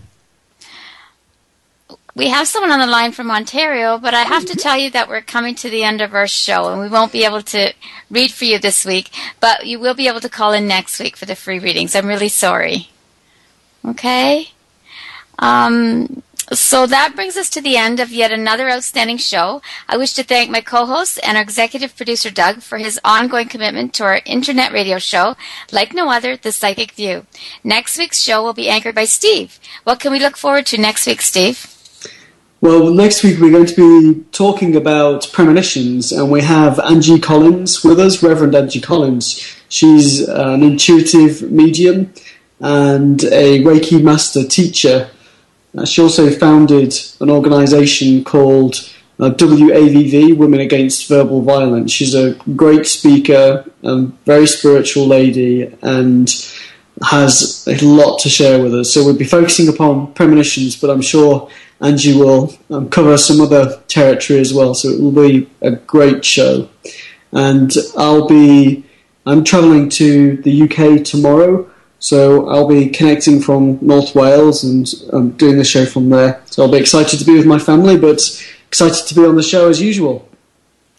We have someone on the line from Ontario, but I have to tell you that we're coming to the end of our show, and we won't be able to read for you this week, but you will be able to call in next week for the free readings. I'm really sorry. Okay? Um, so that brings us to the end of yet another outstanding show. I wish to thank my co-host and our executive producer, Doug, for his ongoing commitment to our internet radio show, like no other, The Psychic View. Next week's show will be anchored by Steve. What can we look forward to next week, Steve? Well, next week we're going to be talking about premonitions, and we have Angie Collins with us, Reverend Angie Collins. She's an intuitive medium and a Reiki master teacher. Uh, she also founded an organisation called uh, W A V V, Women Against Verbal Violence. She's a great speaker, a very spiritual lady, and has a lot to share with us. So we'll be focusing upon premonitions, but I'm sure Angie will um, cover some other territory as well, so it will be a great show. And I'll be, I'm travelling to the U K tomorrow, so I'll be connecting from North Wales and um, doing the show from there. So I'll be excited to be with my family, but excited to be on the show as usual.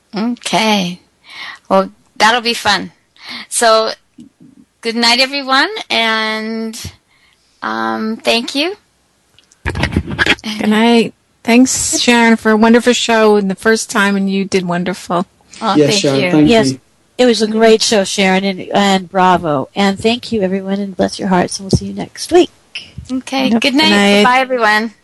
Okay. Well, that'll be fun. So, good night, everyone, and um, thank you. Good night. Thanks, Sharon, for a wonderful show and the first time, and you did wonderful. Oh, yes, thank Sharon, you. thank Yes, you. it was a great show, Sharon, and, and bravo. And thank you, everyone, and bless your hearts, and we'll see you next week. Okay, Yep, good good night. night. Bye, everyone.